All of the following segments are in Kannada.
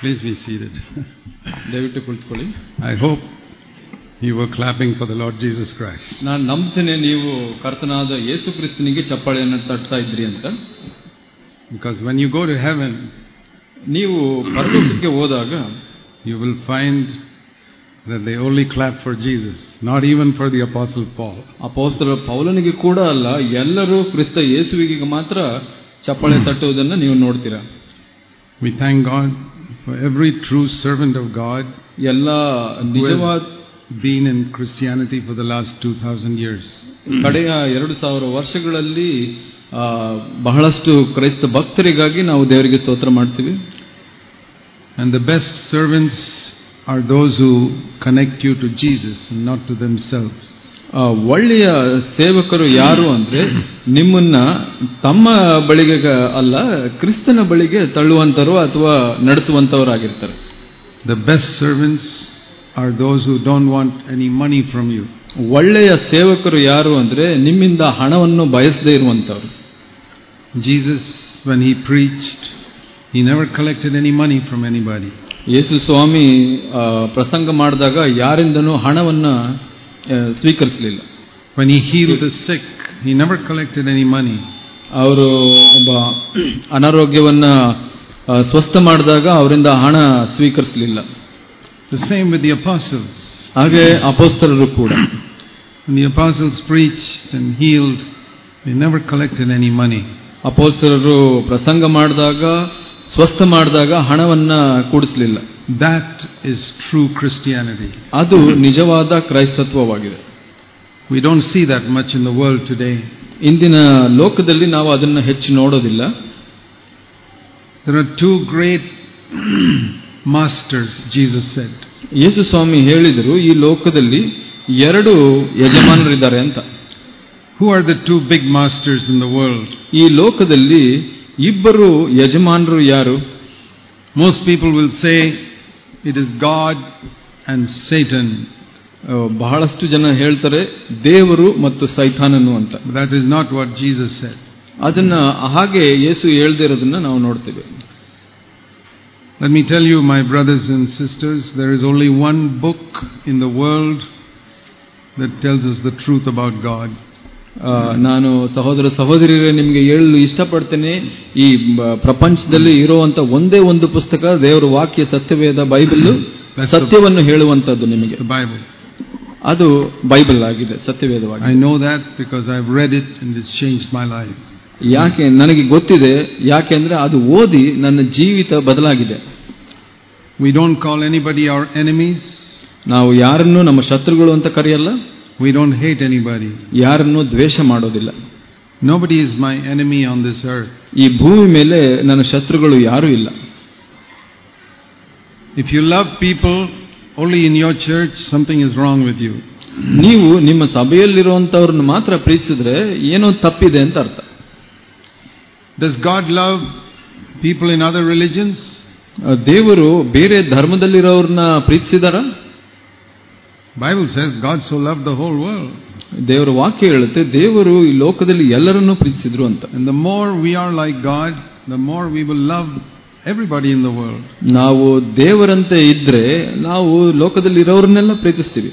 Please be seated. ದಯವಿಟ್ಟು ಕುಳಿತುಕೊಳ್ಳಿ. I hope you were clapping for the Lord Jesus Christ. ನಾನು ನಂಬ್ತೇನೆ ನೀವು ಕರ್ತನಾದ ಯೇಸು ಕ್ರಿಸ್ತನಿಗೆ ಚಪ್ಪಾಳೆಯನ್ನು ತಟ್ತಾ ಇದ್ರಿ ಅಂತ. Because when you go to heaven, ನೀವು ಪರಲೋಕಕ್ಕೆ ಹೋದಾಗ you will find that they only clap for Jesus, not even for the Apostle Paul. ಅಪೊಸ್ತಲ ಪೌಲನಿಗೆ ಕೂಡ ಅಲ್ಲ, ಎಲ್ಲರೂ ಕ್ರಿಸ್ತ ಯೇಸುವಿಗೆ ಮಾತ್ರ ಚಪ್ಪಾಳೆ ತಟ್ಟುವುದನ್ನು ನೀವು ನೋಡ್ತೀರಾ. We thank God for every true servant of God ಎಲ್ಲ ನಿಜವಾದ been in Christianity for the last 2000 years. ಕಡೆಯ 2000 ವರ್ಷಗಳಲ್ಲಿ ಬಹಳಷ್ಟು ಕ್ರೈಸ್ತ ಭಕ್ತರಿಗಾಗಿ ನಾವು ದೇವರಿಗೆ ಸ್ತೋತ್ರ ಮಾಡ್ತೀವಿ. And the best servants are those who connect you to Jesus and not to themselves. ಒಳ್ಳೆಯ ಸೇವಕರು ಯಾರು ಅಂದ್ರೆ ನಿಮ್ಮನ್ನ ತಮ್ಮ ಬಳಿಗೆ ಅಲ್ಲ, ಕ್ರಿಸ್ತನ ಬಳಿಗೆ ತಳ್ಳುವಂತರು ಅಥವಾ ನಡೆಸುವಂತವರಾಗಿರ್ತಾರೆ. The best servants are those who don't want any money from you. ಒಳ್ಳೆಯ ಸೇವಕರು ಯಾರು ಅಂದ್ರೆ ನಿಮ್ಮಿಂದ ಹಣವನ್ನು ಬಯಸದೇ ಇರುವಂತವರು. Jesus, when he preached, he never collected any money from anybody. ಯೇಸು ಸ್ವಾಮಿ ಪ್ರಸಂಗ ಮಾಡಿದಾಗ ಯಾರಿಂದನೂ ಹಣವನ್ನ ಸ್ವೀಕರಿಸಲಿಲ್ಲ. When he healed the sick, he never collected any money. ಅವರು ಒಬ್ಬ ಅನಾರೋಗ್ಯವನ್ನ ಸ್ವಸ್ಥ ಮಾಡಿದಾಗ ಅವರಿಂದ ಹಣ ಸ್ವೀಕರಿಸಲಿಲ್ಲ. The same with the apostles. ಹಾಗೆ ಅಪೊಸ್ತಲರು ಕೂಡ When the apostles preached and healed, they never collected any money. ಅಪೊಸ್ತಲರು ಪ್ರಸಂಗ ಮಾಡಿದಾಗ ಸ್ವಸ್ಥ ಮಾಡಿದಾಗ ಹಣವನ್ನ ಕೂಡಿಸಲಿಲ್ಲ. That is true Christianity. ಅದು ನಿಜವಾದ ಕ್ರೈಸ್ತತ್ವವಾಗಿದೆ. We don't see that much in the world today. ಇಂದಿನ ಲೋಕದಲ್ಲಿ ನಾವು ಅದನ್ನು ಹೆಚ್ಚು ನೋಡೋದಿಲ್ಲ. There are two great masters, Jesus said. ಯೇಸು ಸ್ವಾಮಿ ಹೇಳಿದರು, ಈ ಲೋಕದಲ್ಲಿ ಎರಡು ಯಜಮಾನರಿದ್ದಾರೆ ಅಂತ. Who are the two big masters in the world? ಈ ಲೋಕದಲ್ಲಿ ಇಬ್ಬರು ಯಜಮಾನರು ಯಾರು? Most people will say it is God and Satan. ಬಹಳಷ್ಟು ಜನ ಹೇಳ್ತಾರೆ ದೇವರು ಮತ್ತು ಸೈತಾನನು ಅಂತ. That is not what Jesus said. ಅದನ್ನ ಹಾಗೆ ಯೇಸು ಹೇಳ್ದೇ ಇರೋದನ್ನ ನಾವು ನೋಡ್ತೇವೆ. Let me tell you, my brothers and sisters, there is only one book in the world that tells us the truth about God. ನಾನು ಸಹೋದರ ಸಹೋದರಿಯರೇ ನಿಮಗೆ ಹೇಳಲು ಇಷ್ಟಪಡ್ತೇನೆ, ಈ ಪ್ರಪಂಚದಲ್ಲಿ ಇರುವಂತ ಒಂದೇ ಒಂದು ಪುಸ್ತಕ ದೇವರ ವಾಕ್ಯ ಸತ್ಯವೇದ ಬೈಬಲ್, ಸತ್ಯವನ್ನು ಹೇಳುವಂತದ್ದು ನಿಮಗೆ. ಅದು ಬೈಬಲ್ ಆಗಿದೆ, ಸತ್ಯವೇದವಾಗಿದೆ. I know that because I've read it and it's changed my life. ಯಾಕೆ ನನಗೆ ಗೊತ್ತಿದೆ, ಯಾಕೆಂದ್ರೆ ಅದು ಓದಿ ನನ್ನ ಜೀವಿತ ಬದಲಾಗಿದೆ. We don't call anybody our enemies. ನಾವು ಯಾರನ್ನು ನಮ್ಮ ಶತ್ರುಗಳು ಅಂತ ಕರೆಯಲ್ಲ. We don't hate anybody. ಯಾರನ್ನು ದ್ವೇಷ ಮಾಡೋದಿಲ್ಲ. Nobody is my enemy on this earth. ಈ ಭೂಮಿ ಮೇಲೆ ನನ್ನ ಶತ್ರುಗಳು ಯಾರೂ ಇಲ್ಲ. If you love people only in your church, something is wrong with you. ನೀವು ನಿಮ್ಮ ಸಭೆಯಲ್ಲಿರುವಂತವ್ರನ್ನ ಮಾತ್ರ ಪ್ರೀತಿಸಿದ್ರೆ ಏನೋ ತಪ್ಪಿದೆ ಅಂತ ಅರ್ಥ. Does God love people in other religions? ದೇವರು ಬೇರೆ ಧರ್ಮದಲ್ಲಿರೋರನ್ನ ಪ್ರೀತಿಸಿದಾರ? Bible says God so loved the whole world. ದೇವರ ವಾಕ್ಯ ಹೇಳುತ್ತೆ ದೇವರು ಈ ಲೋಕದಲ್ಲಿ ಎಲ್ಲರನ್ನೂ ಪ್ರೀತಿಸಿದ್ರು ಅಂತ. And the more we are like God, the more we will love everybody in the world. ನಾವು ದೇವರಂತೆ ಇದ್ರೆ ನಾವು ಲೋಕದಲ್ಲಿ ಇರೋರನ್ನೆಲ್ಲ ಪ್ರೀತಿಸ್ತೀವಿ.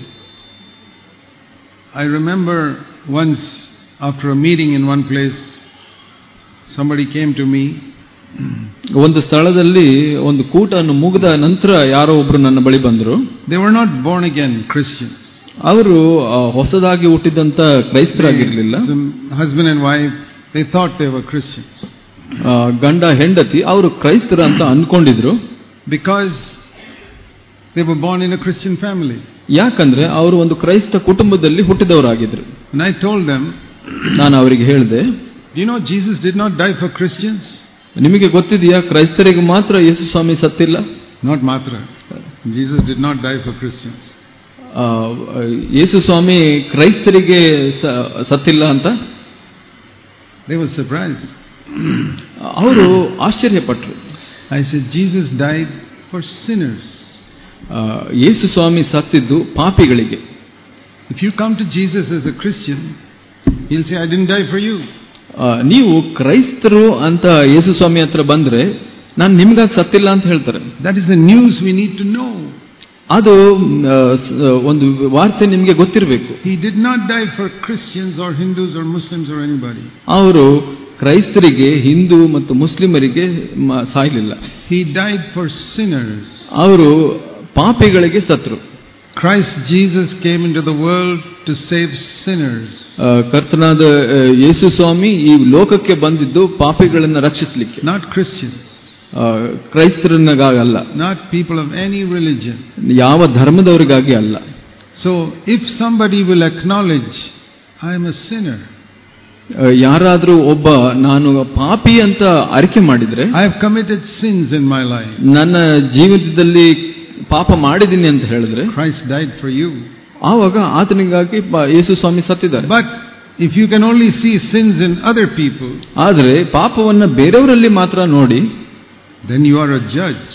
I remember once after a meeting in one place, somebody came to me. ಒಂದು ಸ್ಥಳದಲ್ಲಿ ಒಂದು ಕೂಟವನ್ನು ಮುಗಿದ ನಂತರ ಯಾರೋ ಒಬ್ರು ನನ್ನ ಬಳಿ ಬಂದರು. They were not born again Christians. ಅವರು ಹೊಸದಾಗಿ ಹುಟ್ಟಿದಂತ ಕ್ರೈಸ್ತರಾಗಿರ್ಲಿಲ್ಲ. Husband and wife, they thought they were Christians. ಗಂಡ ಹೆಂಡತಿ ಅವರು ಕ್ರೈಸ್ತರ ಅಂತ ಅನ್ಕೊಂಡಿದ್ರು. Because they were born in a Christian family. ಯಾಕಂದ್ರೆ ಅವರು ಒಂದು ಕ್ರೈಸ್ತ ಕುಟುಂಬದಲ್ಲಿ ಹುಟ್ಟಿದವರಾಗಿದ್ರು. And I told them, ನಾನು ಅವರಿಗೆ ಹೇಳಿದೆ, do you know Jesus did not die for Christians? ನಿಮಗೆ ಗೊತ್ತಿದೆಯಾ ಕ್ರೈಸ್ತರಿಗೆ ಮಾತ್ರ ಯೇಸು ಸ್ವಾಮಿ ಸತ್ತಿಲ್ಲ? Not matra. Jesus did not die for Christians. ಯೇಸು ಸ್ವಾಮಿ ಕ್ರೈಸ್ತರಿಗೆ ಸತ್ತಿಲ್ಲ ಅಂತ. They were surprised. ಅವರು ಆಶ್ಚರ್ಯಪಟ್ಟರು. I said Jesus died for sinners. Yesu Swami ಸತ್ತಿದ್ದು ಪಾಪಿಗಳಿಗೆ. If you come to Jesus as a Christian, he'll say I didn't die for you. ನೀವು ಕ್ರೈಸ್ತರು ಅಂತ ಯೇಸು ಸ್ವಾಮಿ ಹತ್ರ ಬಂದ್ರೆ ನಾನು ನಿಮ್ಗಾಗಿ ಸತ್ತಿಲ್ಲ ಅಂತ ಹೇಳ್ತಾರೆ. That is the news we need to know. ಅದು ಒಂದು ವಾರ್ತೆ ನಿಮಗೆ ಗೊತ್ತಿರಬೇಕು. He did not die for Christians or Hindus or Muslims or anybody. ಅವರು ಕ್ರೈಸ್ತರಿಗೆ, ಹಿಂದೂ ಮತ್ತು ಮುಸ್ಲಿಮರಿಗೆ ಸಾಯಲಿಲ್ಲ. He died for sinners. ಅವರು ಪಾಪಿಗಳಿಗೆ ಸತ್ರು. Christ Jesus came into the world to save sinners. ಕರ್ತನಾದ ಯೇಸು ಸ್ವಾಮಿ ಈ ಲೋಕಕ್ಕೆ ಬಂದಿದ್ದು ಪಾಪಿಗಳನ್ನು ರಕ್ಷಿಸಲಿಕ್ಕೆ. Not Christians. ಕ್ರೈಸ್ತರನ್ನಾಗಲ್ಲ. Not people of any religion. ಯಾವ ಧರ್ಮದವರಿಗಾಗಿ ಅಲ್ಲ. So if somebody will acknowledge I am a sinner, ಯಾರಾದ್ರೂ ಒಬ್ಬ ನಾನು ಪಾಪಿ ಅಂತ ಅರಿಕೆ ಮಾಡಿದ್ರೆ, I have committed sins in my life, ನನ್ನ ಜೀವಿತದಲ್ಲಿ ಪಾಪ ಮಾಡಿದ್ದೀನಿ ಅಂತ ಹೇಳಿದ್ರೆ, Christ died for you. ಆವಾಗ ಆತನಿಗಾಗಿ ಯೇಸು ಸ್ವಾಮಿ ಸತ್ತಿದ್ದಾರೆ. But if you can only see sins in other people, ಆದರೆ ಪಾಪವನ್ನ ಬೇರೆಯವರಲ್ಲಿ ಮಾತ್ರ ನೋಡಿ, then you are a judge.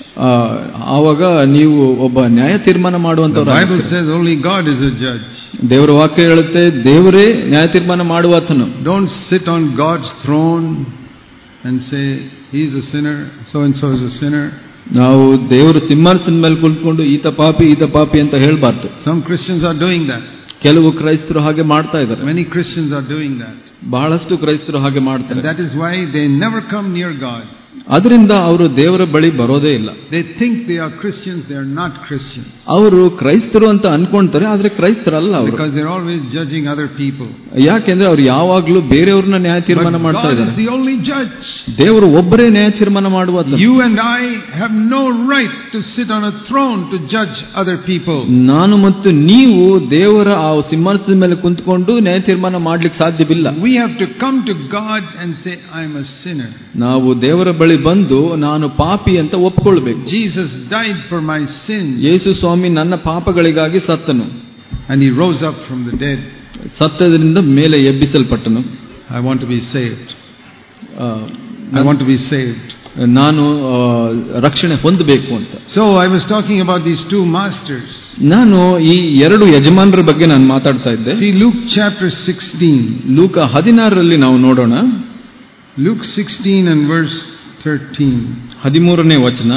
ಆವಾಗ ನೀವು ಒಬ್ಬ ನ್ಯಾಯ ತೀರ್ಮಾನ ಮಾಡುವಂತವರು. The Bible says only God is a judge. ದೇವರ ವಾಕ್ಯ ಹೇಳುತ್ತೆ ದೇವರೇ ನ್ಯಾಯ ತೀರ್ಮಾನ ಮಾಡುವಾತನು. Don't sit on God's throne and say he is a sinner, so and so is a sinner. ನಾವು ದೇವರ ಸಿಂಹಾಸನದ ಮೇಲೆ ಕುಳಿತುಕೊಂಡು ಈತ ಪಾಪಿ ಅಂತ ಹೇಳಬಾರ್ದು. Some Christians are doing that. ಕೆಲವು ಕ್ರೈಸ್ತರು ಹಾಗೆ ಮಾಡ್ತಾ ಇದ್ದಾರೆ. Many Christians are doing that. ಬಹಳಷ್ಟು ಕ್ರೈಸ್ತರು ಹಾಗೆ ಮಾಡ್ತಾರೆ. And that is why they never come near God. ಅದರಿಂದ ಅವರು ದೇವರ ಬಳಿ ಬರೋದೇ ಇಲ್ಲ. They think they are Christians, they are not Christians. ಅವರು ಕ್ರೈಸ್ತರು ಅಂತ ಅನ್ಕೊಂತಾರೆ, ಆದ್ರೆ ಕ್ರೈಸ್ತರಲ್ಲ ಅವರು. Because they are always judging other people. ಯಾಕೆಂದ್ರೆ ಅವರು ಯಾವಾಗ್ಲೂ ಬೇರೆಯವ್ರನ್ನ ನ್ಯಾಯ ತೀರ್ಮಾನ ಮಾಡ್ತಾ ಇದ್ದಾರೆ. God is the only judge. ದೇವರು ಒಬ್ಬರೇ ನ್ಯಾಯ ತೀರ್ಮಾನ ಮಾಡುವ. You and I have no right to sit on a throne to judge other people. ನಾನು ಮತ್ತು ನೀವು ದೇವರ ಆ ಸಿಂಹಾಸನದ ಮೇಲೆ ಕುಂತ್ಕೊಂಡು ನ್ಯಾಯ ತೀರ್ಮಾನ ಮಾಡ್ಲಿಕ್ಕೆ ಸಾಧ್ಯವಿಲ್ಲ. We have to come to God and say I am a sinner. ನಾವು ದೇವರ ಬಳಿ ಬಂದು ನಾನು ಪಾಪಿ ಅಂತ ಒಪ್ಪಿಕೊಳ್ಳಬೇಕು. Jesus died for my sins. ಯೇಸು ಸ್ವಾಮಿ ನನ್ನ ಪಾಪಗಳಿಗಾಗಿ ಸತ್ತನು. And he rose up from the dead. ಸತ್ತದಿಂದ ಮೇಲೆ ಎಬ್ಬಿಸಲ್ಪಟ್ಟನು. I want to be saved. I want to be saved. ನಾನು ರಕ್ಷಣೆ ಹೊಂದಬೇಕು ಅಂತ. So I was talking about these two masters. ನಾನು ಈ ಎರಡು ಯಜಮಾನರ ಬಗ್ಗೆ ನಾನು ಮಾತಾಡ್ತಾ ಇದ್ದೆ. See Luke chapter 16. ಲೂಕ 16ರಲ್ಲಿ ನಾವು ನೋಡೋಣ. Luke 16 and verse 13. 13ನೇ ವಚನ.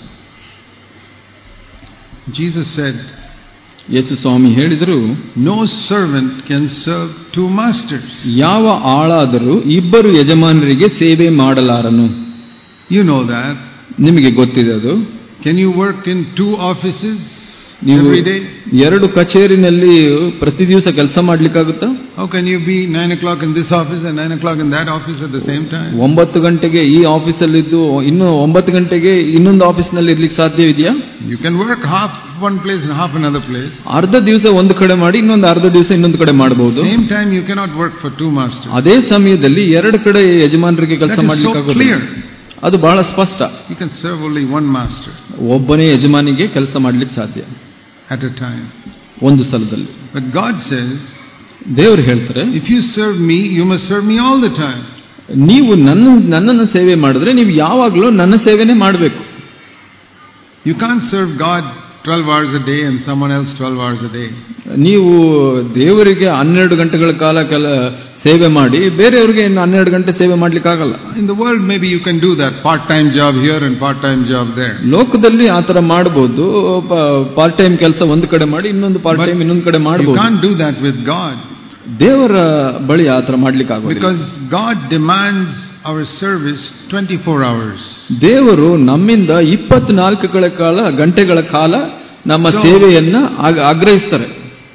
Jesus said, ಯೇಸು ಸ್ವಾಮಿ ಹೇಳಿದರು, no servant can serve two masters. ಯಾವ ಆಳಾದರೂ ಇಬ್ಬರು ಯಜಮಾನರಿಗೆ ಸೇವೆ ಮಾಡಲಾರನು. You know that. ನಿಮಗೆ ಗೊತ್ತಿದೆ ಅದು. Can you work in two offices ನೀವು every day? ಎರಡು ಕಚೇರಿನಲ್ಲಿ ಪ್ರತಿ ದಿವಸ ಕೆಲಸ ಮಾಡ್ಲಿಕ್ಕಾಗುತ್ತಾ? How can you be 9 o'clock in this office and 9 o'clock in that office at the same time? 9 ಗಂಟೆಗೆ ಈ ಆಫೀಸಲ್ಲಿದ್ದು ಇನ್ನು 9 ಗಂಟೆಗೆ ಇನ್ನೊಂದು ಆಫೀಸ್ನಲ್ಲಿ ಇರ್ಲಿಕ್ಕೆ ಸಾಧ್ಯವಿದೆಯಾ? You can work half one place and half another place. ಅರ್ಧ ದಿವಸ ಒಂದು ಕಡೆ ಮಾಡಿ ಇನ್ನೊಂದು ಅರ್ಧ ದಿವಸ ಇನ್ನೊಂದು ಕಡೆ ಮಾಡಬಹುದು. Same time you cannot work for two masters. ಅದೇ ಸಮಯದಲ್ಲಿ ಎರಡು ಕಡೆ ಯಜಮಾನರಿಗೆ ಕೆಲಸ ಮಾಡ್ಲಿಕ್ಕಾಗೋದಿಲ್ಲ. ಅದು ಬಹಳ ಸ್ಪಷ್ಟ. You can serve only one master. ಒಬ್ಬನೇ ಯಜಮಾನಿಗೆ ಕೆಲಸ ಮಾಡ್ಲಿಕ್ಕೆ ಸಾಧ್ಯ at a time. ಒಂದು ಸ್ಥಳದಲ್ಲಿ. But God says, ದೇವರು ಹೇಳ್ತಾರೆ, if you serve me, you must serve me all the time. ನೀವು ನನ್ನನ್ನು ಸೇವೆ ಮಾಡಿದ್ರೆ ನೀವು ಯಾವಾಗಲೂ ನನ್ನ ಸೇವೆನೇ ಮಾಡಬೇಕು. You can't serve God 12 hours a day and someone else 12 hours a day. ನೀವು ದೇವರಿಗೆ 12 ಗಂಟೆಗಳ ಕಾಲ ಸೇವೆ ಮಾಡಿ ಬೇರೆಯವರಿಗೆ 12 ಗಂಟೆ ಸೇವೆ ಮಾಡ್ಲಿಕ್ಕೆ ಆಗಲ್ಲ. In the world maybe you can do that, part-time job here and part-time job there. ಲೋಕದಲ್ಲಿ ಆ ತರ ಮಾಡಬಹುದು, ಪಾರ್ಟ್ ಟೈಮ್ ಕೆಲಸ ಒಂದು ಕಡೆ ಮಾಡಿ ಇನ್ನೊಂದು ಪಾರ್ಟ್ ಟೈಮ್ ಇನ್ನೊಂದು ಕಡೆ ಮಾಡಬಹುದು. You can't do that with God. ದೇವರ ಬಳಿ ಆ ತರ ಮಾಡ್ಲಿಕ್ಕೆ ಆಗೋದಿಲ್ಲ. Because God demands our service 24 hours. ದೇವರು ನಮ್ಮಿಂದ 24 ಗಂಟೆಗಳ ಕಾಲ ನಮ್ಮ ಸೇವೆಯನ್ನ ಆಗ್ರಹಿಸ್ತಾರೆ.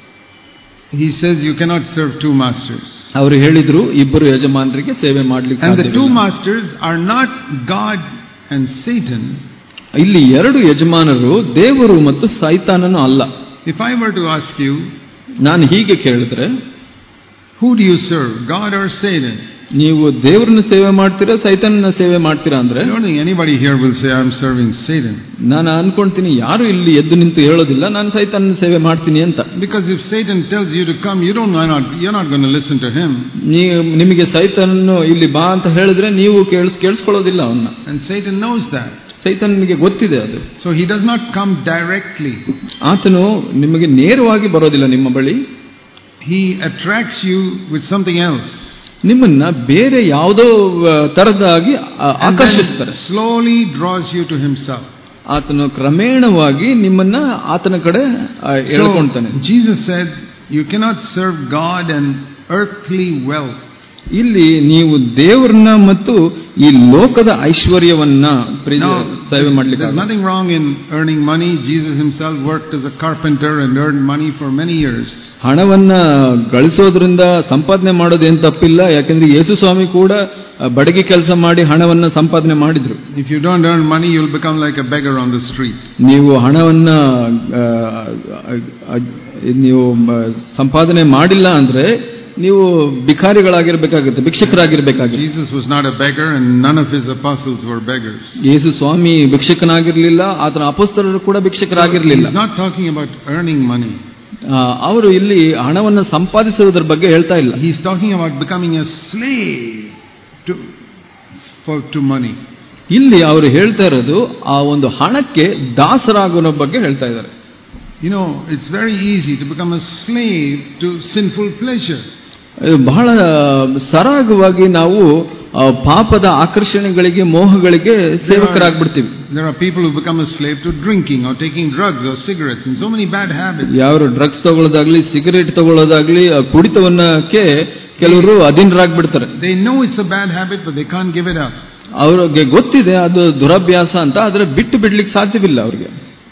He says you cannot serve two masters. ಅವರು ಹೇಳಿದ್ರು ಇಬ್ಬರು ಯಜಮಾನರಿಗೆ ಸೇವೆ ಮಾಡ್ಲಿಕ್ಕೆ ಸಾಧ್ಯವಿಲ್ಲ. And the two masters are not God and Satan. ಇಲ್ಲಿ ಎರಡು ಯಜಮಾನರು ದೇವರು ಮತ್ತು ಸೈತಾನನು ಅಲ್ಲ. If I were to ask you, ನಾನು ಹೀಗೆ ಕೇಳಿದ್ರೆ, who do you serve, God or Satan? ನೀವು ದೇವರನ್ನ ಸೇವೆ ಮಾಡ್ತೀರಾ ಸೈತಾನನ ಸೇವೆ ಮಾಡ್ತೀರಾ ಅಂದ್ರೆ, I don't think anybody here will say I am serving Satan. ನಾನು ಅನ್ಕೊಂತೀನಿ ಯಾರು ಇಲ್ಲಿ ಎದ್ದು ನಿಂತು ಹೇಳೋದಿಲ್ಲ ನಾನು ಸೈತಾನನ ಸೇವೆ ಮಾಡ್ತೀನಿ ಅಂತ. Because if Satan tells you to come, you're not going to listen to him. ನಿಮಗೆ ಸೈತಾನನು ಇಲ್ಲಿ ಬಾ ಅಂತ ಹೇಳಿದ್ರೆ ನೀವು ಕೇಳಿಸ್ಕೊಳ್ಳೋದಿಲ್ಲ ಅವನ್ನ. And Satan knows that. ಸೈತಾನನಿಗೆ ಗೊತ್ತಿದೆ ಅದು. So he does not come directly. ಆತನು ನಿಮಗೆ ನೇರವಾಗಿ ಬರೋದಿಲ್ಲ ನಿಮ್ಮ ಬಳಿ. He attracts you with something else. ನಿಮ್ಮನ್ನ ಬೇರೆ ಯಾವುದೋ ತರದಾಗಿ ಆಕರ್ಷಿಸ್ತಾರೆ. Slowly draws you to himself. ಆತನು ಕ್ರಮೇಣವಾಗಿ ನಿಮ್ಮನ್ನ ಆತನ ಕಡೆ ಎಳ್ಕೊಳ್ತಾನೆ. Jesus said, you cannot serve God and earthly wealth. ಇಲ್ಲಿ ನೀವು ದೇವರನ್ನ ಮತ್ತು ಈ ಲೋಕದ ಐಶ್ವರ್ಯವನ್ನ ಸೇವೆ ಮಾಡಲಿಕ್ಕೆ. There's nothing wrong in earning money. Jesus himself worked as a carpenter and earned money for many years. ಹಣವನ್ನ ಗಳಿಸೋದ್ರಿಂದ ಸಂಪಾದನೆ ಮಾಡೋದೇನು ತಪ್ಪಿಲ್ಲ, ಯಾಕೆಂದ್ರೆ ಯೇಸು ಸ್ವಾಮಿ ಕೂಡ ಬಡಗಿ ಕೆಲಸ ಮಾಡಿ ಹಣವನ್ನ ಸಂಪಾದನೆ ಮಾಡಿದ್ರು. If you don't earn money, you'll become like a beggar on the street. ನೀವು ಹಣವನ್ನ ನೀವು ಸಂಪಾದನೆ ಮಾಡಿಲ್ಲ ಅಂದ್ರೆ ನೀವು ಭಿಕಾರಿಗಳಾಗಿರ್ಬೇಕಾಗುತ್ತೆ, ಭಿಕ್ಷಕರಾಗಿರ್ಬೇಕಾಗುತ್ತೆ. Jesus was not a beggar and none of his apostles were beggars. ಯೇಸು ಸ್ವಾಮಿ ಭಿಕ್ಷಕನಾಗಿರ್ಲಿಲ್ಲ, ಆತನ ಅಪೊಸ್ತಲರು ಕೂಡ ಭಿಕ್ಷಕರಾಗಿರ್ಲಿಲ್ಲ. He's not talking about earning money. ಅವರು ಇಲ್ಲಿ ಹಣವನ್ನು ಸಂಪಾದಿಸುವುದರ ಬಗ್ಗೆ ಹೇಳ್ತಾ ಇಲ್ಲ. He's talking about becoming a slave to money. ಇಲ್ಲಿ ಅವರು ಹೇಳ್ತಾ ಇರೋದು ಆ ಒಂದು ಹಣಕ್ಕೆ ದಾಸರಾಗುವ ಬಗ್ಗೆ ಹೇಳ್ತಾ ಇದ್ದಾರೆ. You know, it's very easy to become a slave to sinful pleasure. ಬಹಳ ಸರಾಗವಾಗಿ ನಾವು ಪಾಪದ ಆಕರ್ಷಣೆಗಳಿಗೆ, ಮೋಹಗಳಿಗೆ ಸೇವಕರಾಗ್ಬಿಡ್ತೀವಿ. There are people who become a slave to drinking or taking drugs or cigarettes and so many bad habits. ಯಾರು ಡ್ರಗ್ಸ್ ತಗೊಳ್ಳೋದಾಗ್ಲಿ, ಸಿಗರೇಟ್ ತಗೊಳ್ಳೋದಾಗ್ಲಿ, ಕುಡಿತವನ್ನಕ್ಕೆ ಕೆಲವರು ಅಧೀನರಾಗ್ಬಿಡ್ತಾರೆ. They know it's a bad habit but they can't give it up. ಅವ್ರಿಗೆ ಗೊತ್ತಿದೆ ಅದು ದುರಭ್ಯಾಸ ಅಂತ, ಆದ್ರೆ ಬಿಟ್ಟು ಬಿಡ್ಲಿಕ್ಕೆ ಸಾಧ್ಯವಿಲ್ಲ ಅವ್ರಿಗೆ.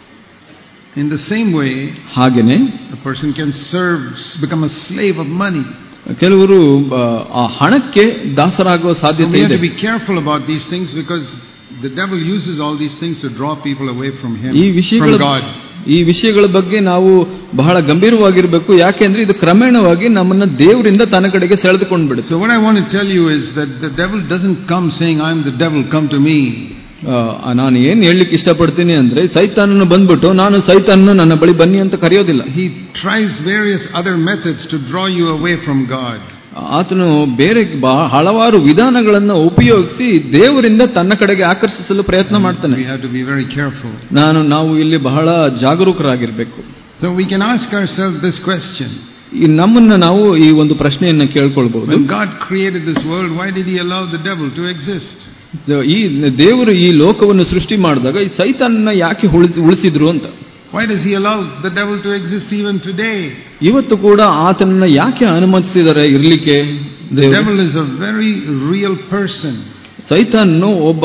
In the same way, ಹಾಗೇನೆ a person can become a slave of money. ಕೆಲವರು ಆ ಹಣಕ್ಕೆ ದಾಸರಾಗುವ ಸಾಧ್ಯತೆ ಇದೆ. We have to be careful about these things because the devil uses all these things to draw people away from him, from God. ಈ ವಿಷಯಗಳ ಬಗ್ಗೆ ನಾವು ಬಹಳ ಗಂಭೀರವಾಗಿರಬೇಕು, ಯಾಕೆಂದ್ರೆ ಇದು ಕ್ರಮೇಣವಾಗಿ ನಮ್ಮನ್ನ ದೇವರಿಂದ ತನ್ನ ಕಡೆಗೆ ಸೆಳೆದುಕೊಂಡು ಬಿಡುತ್ತೆ. So what I want to tell you is that the devil doesn't come saying, I am the devil, come to me. ನಾನು ಏನ್ ಹೇಳಲಿಕ್ಕೆ ಇಷ್ಟಪಡ್ತೀನಿ ಅಂದ್ರೆ, ಸೈತಾನನು ಬಂದ್ಬಿಟ್ಟು ನಾನು ಸೈತಾನನು ನನ್ನ ಬಳಿ ಬನ್ನಿ ಅಂತ ಕರೆಯೋದಿಲ್ಲ. He tries various other methods to draw you away from God. ಆತನು ಬೇರೆ ಹಲವಾರು ವಿಧಾನಗಳನ್ನ ಉಪಯೋಗಿಸಿ ದೇವರಿಂದ ತನ್ನ ಕಡೆಗೆ ಆಕರ್ಷಿಸಲು ಪ್ರಯತ್ನ ಮಾಡ್ತಾನೆ. We have to be very careful. ನಾವು ಇಲ್ಲಿ ಬಹಳ ಜಾಗರೂಕರಾಗಿರ್ಬೇಕು. So we can ask ourselves this question. ನಮ್ಮನ್ನ ನಾವು ಈ ಒಂದು ಪ್ರಶ್ನೆಯನ್ನ ಕೇಳ್ಕೊಳ್ಬಹುದು. When God created this world, why did he allow the devil to exist? ಈ ದೇವರು ಈ ಲೋಕವನ್ನು ಸೃಷ್ಟಿ ಮಾಡಿದಾಗ ಈ ಸೈತಾನನ್ನ ಯಾಕೆ ಉಳಿಸಿದ್ರು ಅಂತ. Why does he allow the devil to exist even today? ಇವತ್ತು ಕೂಡ ಆತನನ್ನ ಯಾಕೆ ಅನುಮತಿಸಿದ್ದಾರೆ ಇರ್ಲಿಕ್ಕೆ? The devil is a very real person. ಸೈತಾನನು ಒಬ್ಬ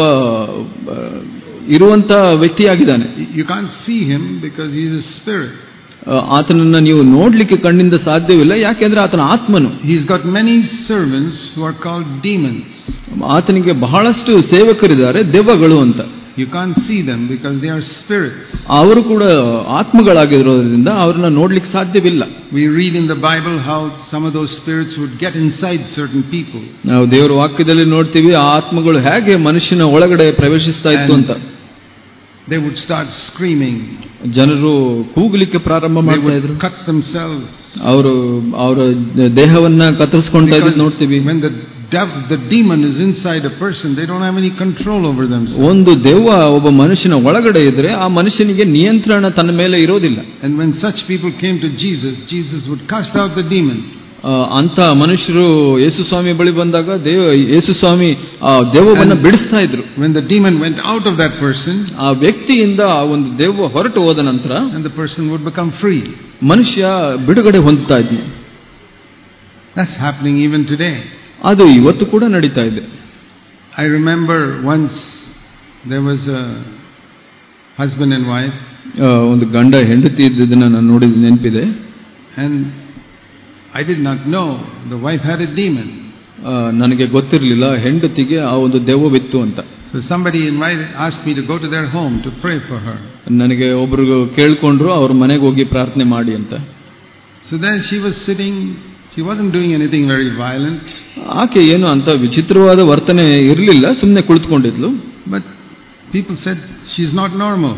ಇರುವಂತ ವ್ಯಕ್ತಿಯಾಗಿದ್ದಾನೆ. You can't see him because he is a spirit. ಆತನನ್ನ ನೀವು ನೋಡ್ಲಿಕ್ಕೆ ಕಣ್ಣಿಂದ ಸಾಧ್ಯವಿಲ್ಲ, ಯಾಕೆಂದ್ರೆ ಆತನ ಆತ್ಮನು. He's got many servants who are called demons. ಆತನಿಗೆ ಬಹಳಷ್ಟು ಸೇವಕರಿದ್ದಾರೆ, ದೆವ್ವಗಳು ಅಂತ. You can't see them because they are spirits. ಅವರು ಕೂಡ ಆತ್ಮಗಳಾಗಿರೋದ್ರಿಂದ ಅವರನ್ನ ನೋಡ್ಲಿಕ್ಕೆ ಸಾಧ್ಯವಿಲ್ಲ. We read in the Bible how some of those spirits would get inside certain people. ನಾವು ದೇವರ ವಾಕ್ಯದಲ್ಲಿ ನೋಡ್ತೀವಿ ಆ ಆತ್ಮಗಳು ಹೇಗೆ ಮನುಷ್ಯನ ಒಳಗಡೆ ಪ್ರವೇಶಿಸ್ತಾ ಇತ್ತು ಅಂತ. They would start screaming. ಜನರು ಕೂಗಲಿಕ್ಕೆ ಪ್ರಾರಂಭ ಮಾಡ್ತಾ ಇದ್ರು. Cut themselves. ಅವರ ದೇಹವನ್ನ ಕತ್ತರಿಸಿಕೊಳ್ತಾ ಇದ್ದು ನೋಡ್ತೀವಿ. When the demon is inside a person, they don't have any control over themselves. ಒಂದು ದೆವ್ವ ಒಬ್ಬ ಮನುಷ್ಯನ ಒಳಗಡೆ ಇದ್ರೆ ಆ ಮನುಷ್ಯನಿಗೆ ನಿಯಂತ್ರಣ ತನ್ನ ಮೇಲೆ ಇರೋದಿಲ್ಲ. And when such people came to Jesus, Jesus would cast out the demon. ಅಂತ ಮನುಷ್ಯರು ಯೇಸು ಸ್ವಾಮಿ ಬಳಿ ಬಂದಾಗ ಯೇಸು ಸ್ವಾಮಿ ಆ ದೆವ್ವವನ್ನು ಬಿಡಿಸ್ತಾ ಇದ್ರು. When the demon went out of that person, ಆ ವ್ಯಕ್ತಿಯಿಂದ ಆ ಒಂದು ದೆವ್ವ ಹೊರಟು ಹೋದ ನಂತರ and the person would become free. ಮನುಷ್ಯ ಬಿಡುಗಡೆ ಹೊಂದುತ್ತಾ ಇದ್ನು. That's happening even today. ಅದು ಇವತ್ತು ಕೂಡ ನಡೀತಾ ಇದೆ. I remember once there was a husband and wife. ಒಂದು ಗಂಡ ಹೆಂಡತಿ ಇದ್ದದನ್ನ ನಾನು ನೋಡಿದ ನೆನಪಿದೆ. And I did not know the wife had a demon. ನನಗೆ ಗೊತ್ತಿರಲಿಲ್ಲ ಹೆಂಡತಿಗೆ ಆ ಒಂದು ದೆವ್ವವಿತ್ತು ಅಂತ. So somebody asked me to go to their home to pray for her. ನನಗೆ ಒಬ್ರು ಕೇಳ್ಕೊಂಡ್ರು ಅವ್ರ ಮನೆಗೆ ಹೋಗಿ ಪ್ರಾರ್ಥನೆ ಮಾಡಿ ಅಂತ. So then she was sitting. She wasn't doing anything very violent. ಆಕೆ ಏನು ಅಂತ ವಿಚಿತ್ರವಾದ ವರ್ತನೆ ಇರಲಿಲ್ಲ, ಸುಮ್ಮನೆ ಕುಳಿತುಕೊಂಡಿದ್ಲು. But people said she's not normal.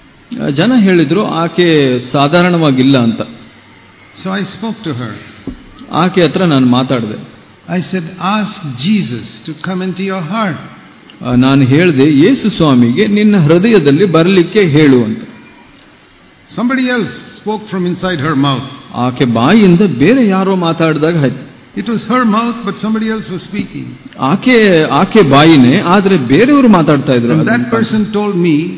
ಜನ ಹೇಳಿದ್ರು ಆಕೆ ಸಾಧಾರಣವಾಗಿಲ್ಲ ಅಂತ. So I spoke to her. ಆಕೆ ಹತ್ರ ನಾನು ಮಾತಾಡಿದೆ. I said, ask Jesus to come into your heart. ನಾನು ಹೇಳಿದೆ ಯೇಸು ಸ್ವಾಮಿಗೆ ನಿನ್ನ ಹೃದಯದಲ್ಲಿ ಬರಲಿಕ್ಕೆ ಹೇಳು ಅಂತ. Somebody else spoke from inside her mouth. ಆಕೆ ಬಾಯಿಯಿಂದ ಬೇರೆ ಯಾರೋ ಮಾತಾಡಿದಾಗ ಆಯ್ತು. It was her mouth but somebody else was speaking. ಆಕೆ ಬಾಯಿನೇ, ಆದ್ರೆ ಬೇರೆಯವರು ಮಾತಾಡ್ತಾ ಇದ್ರು. And that person told me,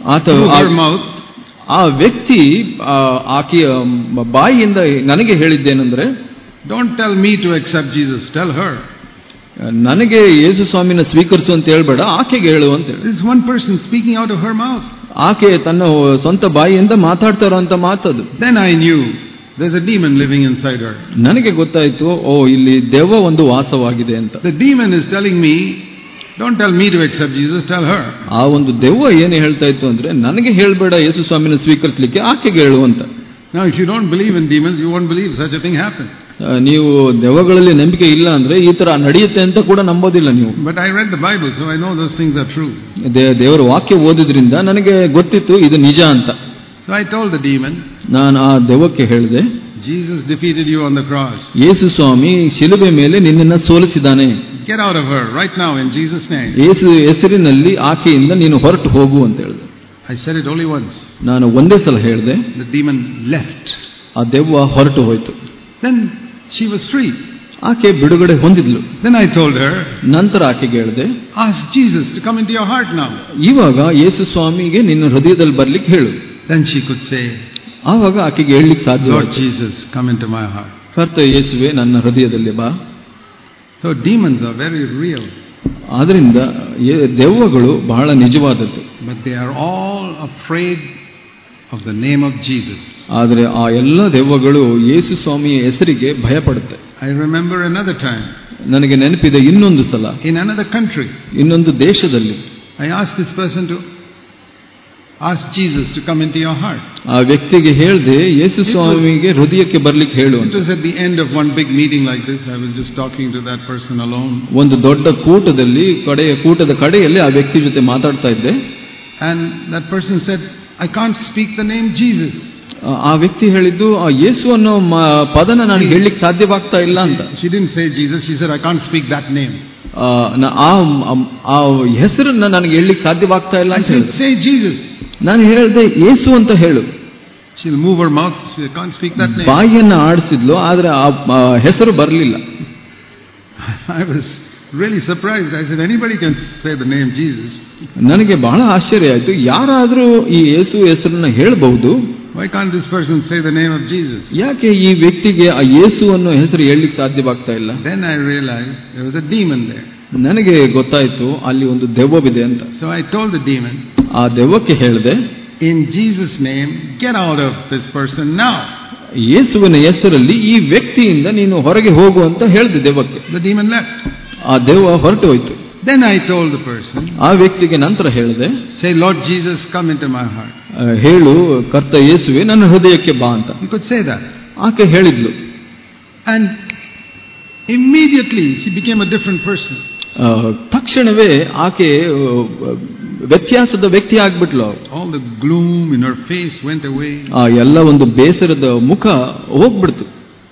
through her mouth, ಆ ವ್ಯಕ್ತಿ ಆಕೆಯ ಬಾಯಿಯಿಂದ ನನಗೆ ಹೇಳಿದ್ದೇನೆಂದ್ರೆ, don't tell me to accept Jesus, tell her. ನನಗೆ ಯೇಸು ಸ್ವಾಮಿನ ಸ್ವೀಕರಿಸು ಅಂತ ಹೇಳ್ಬೇಡ, ಆಕೆಗೆ ಹೇಳು ಅಂತ ಹೇಳಿ. This is one person speaking out of her mouth. ಆಕೆ ತನ್ನ ಸ್ವಂತ ಬಾಯಿಯಿಂದ ಮಾತಾಡ್ತಾ ಇರೋಂತ ಮಾತದು. Then I knew there's a demon living inside her. ನನಗೆ ಗೊತ್ತಾಯ್ತು, ಇಲ್ಲಿ ದೆವ್ವ ಒಂದು ವಾಸವಾಗಿದೆ ಅಂತ. The demon is telling me, don't tell me to accept Jesus, tell her. ಆ ಒಂದು ದೆವ್ವ ಏನು ಹೇಳ್ತಾ ಇತ್ತು ಅಂದ್ರೆ, ನನಗೆ ಹೇಳ್ಬೇಡ ಯೇಸು ಸ್ವಾಮಿನ ಸ್ವೀಕರಿಸಲಿಕ್ಕೆ, ಆಕೆಗೆ ಹೇಳು ಅಂತ. Now if you don't believe in demons, you won't believe such a thing happened. ನೀವು ದೆವ್ವಗಳಲ್ಲಿ ನಂಬಿಕೆ ಇಲ್ಲ ಅಂದ್ರೆ ಈ ತರ ನಡೆಯುತ್ತೆ ಅಂತ ಕೂಡ ನಂಬೋದಿಲ್ಲ ನೀವು. But I read the Bible, so I know those things are true. ದೇವರ ವಾಕ್ಯ ಓದಿದ್ರಿಂದ ನನಗೆ ಗೊತ್ತಿತ್ತು ಇದು ನಿಜ ಅಂತ. So I told the demon, ನಾನು ಆ ದೆವ್ವಕ್ಕೆ ಹೇಳಿದೆ, Jesus defeated you on the cross. ಯೇಸು ಸ್ವಾಮಿ ಶಿಲುಬೆ ಮೇಲೆ ನಿನ್ನನ್ನು ಸೋಲಿಸಿದ್ದಾನೆ. Get out of her right now in Jesus' name. ಯೇಸು ಹೆಸರಿನಲ್ಲಿ ಆಕೆಯಿಂದ ನೀನು ಹೊರಟು ಹೋಗು ಅಂತ ಹೇಳಿದೆ. I said it only once. ನಾನು ಒಂದೇ ಸಲ ಹೇಳಿದೆ. The demon left. ಆ ದೆವ್ವ ಹೊರಟು ಹೋಯಿತು. Then she was free. ಆಕೆ ಬಿಡುಗಡೆ ಹೊಂದಿದ್ಲು. Then I told her, ನಂತರ ಆಕೆಗೆ ಹೇಳಿದೆ, ask Jesus to come into your heart now. ಇವಾಗ ಯೇಸು ಸ್ವಾಮಿಗೆ ನಿನ್ನ ಹೃದಯದಲ್ಲಿ ಬರ್ಲಿಕ್ಕೆ ಹೇಳು. Then she could say, ಆವಾಗ ಆಕೆಗೆ ಹೇಳಲಿಕ್ಕೆ ಸಾಧ್ಯ. Lord Jesus, come into my heart. ಕರ್ತನೇ ಯೇಸುವೆ ನನ್ನ ಹೃದಯದಲ್ಲಿ ಬಾ. So demons are very real. ಆದ್ರಿಂದ ದೆವ್ವಗಳು ಬಹಳ ನಿಜವಾದದ್ದು. But they are all afraid of the name of Jesus. ಆದರೆ ಆ ಎಲ್ಲ ದೆವ್ವಗಳು ಯೇಸು ಸ್ವಾಮಿಯ ಹೆಸರಿಗೆ ಭಯಪಡುತ್ತೆ. I remember another time. ನನಗೆ ನೆನಪಿದೆ ಇನ್ನೊಂದು ಸಲ, in another country, ಇನ್ನೊಂದು ದೇಶದಲ್ಲಿ I asked this person to ask Jesus to come into your heart. ಆ ವ್ಯಕ್ತಿಗೆ ಹೇಳಿದೆ, ಯೇಸು ಸ್ವಾಮಿಗೆ ಹೃದಯಕ್ಕೆ ಬರ್ಲಿಕ್ಕೆ ಹೇಳು ಅಂತ. It was at the end of one big meeting like this. I was just talking to that person alone. ಒಂದು ದೊಡ್ಡ ಕೂಟದಲ್ಲಿ ಕೂಟದ ಕಡೆಯಲ್ಲಿ ಆ ವ್ಯಕ್ತಿ ಜೊತೆ ಮಾತಾಡ್ತಾ ಇದ್ದೆ. And that person said, I can't speak the name Jesus. ಆ ವ್ಯಕ್ತಿ ಹೇಳಿದ್ದು, ಆ ಯೇಸು ಅನ್ನೋ ಪದನ ನಾನು ಹೇಳಲಿಕ್ಕೆ ಸಾಧ್ಯವಾಗ್ತಾ ಇಲ್ಲ ಅಂತ. She didn't say Jesus, she said I can't speak that name. ಆ ಹೆಸರನ್ನ ನನಗೆ ಹೇಳಲಿಕ್ಕೆ ಸಾಧ್ಯವಾಗ್ತಾ ಇಲ್ಲ ಅಂತ ಹೇಳಿದ್ರು. Say Jesus. ನಾನು ಹೇಳಿದೆ ಯೇಸು ಅಂತ ಹೇಳು. She'll move her mouth, she can't speak that name. ಬಾಯಿಯನ್ನ ಆಡಿಸಿದ್ಲು, ಆದ್ರೆ ಆ ಹೆಸರು ಬರಲಿಲ್ಲ. I was really surprised. I said anybody can say the name Jesus. ನನಗೆ ಬಹಳ ಆಶ್ಚರ್ಯ ಆಯ್ತು, ಯಾರಾದರೂ ಈ ಯೇಸು ಹೆಸರನ್ನ ಹೇಳಬಹುದು. Why can't this person say the name of Jesus? ಯಾಕೆ ಈ ವ್ಯಕ್ತಿಗೆ ಆ ಯೇಸು ಅನ್ನೋ ಹೆಸರು ಹೇಳಲಿಕ್ಕೆ ಸಾಧ್ಯವಾಗ್ತಾ ಇಲ್ಲ? Then I realized there was a demon there. ನನಗೆ ಗೊತ್ತಾಯ್ತು ಅಲ್ಲಿ ಒಂದು ದೆವ್ವವಿದೆ ಅಂತ. So I told the demon, ಆ ದೆವ್ವಕ್ಕೆ ಹೇಳಿದೆ, in Jesus name get out of this person now. ಯೇಸುವಿನ ಹೆಸರಲ್ಲಿ ಈ ವ್ಯಕ್ತಿಯಿಂದ ನೀನು ಹೊರಗೆ ಹೋಗು ಅಂತ ಹೇಳಿದೆ ದೆವ್ವಕ್ಕೆ. The demon left. ಆ ದೆವ್ವ ಹೊರಟು ಹೋಯಿತು. Then I told the person, ಆ ವ್ಯಕ್ತಿಗೆ ನಂತರ ಹೇಳಿದೆ, say Lord Jesus come into my heart. ಹೇಳು ಕರ್ತ ಯೇಸುವೆ ನನ್ನ ಹೃದಯಕ್ಕೆ ಬಾ ಅಂತ. You could say that. ಆಕೆ ಹೇಳಿದ್ಲು. And immediately she became a different person. ತಕ್ಷಣವೇ ಆಕೆ ವ್ಯತ್ಯಾಸದ ವ್ಯಕ್ತಿ ಆಗ್ಬಿಟ್ಲು. All the gloom in her face went away. ಆ ಎಲ್ಲ ಒಂದು ಬೇಸರದ ಮುಖ ಹೋಗ್ಬಿಡ್ತು.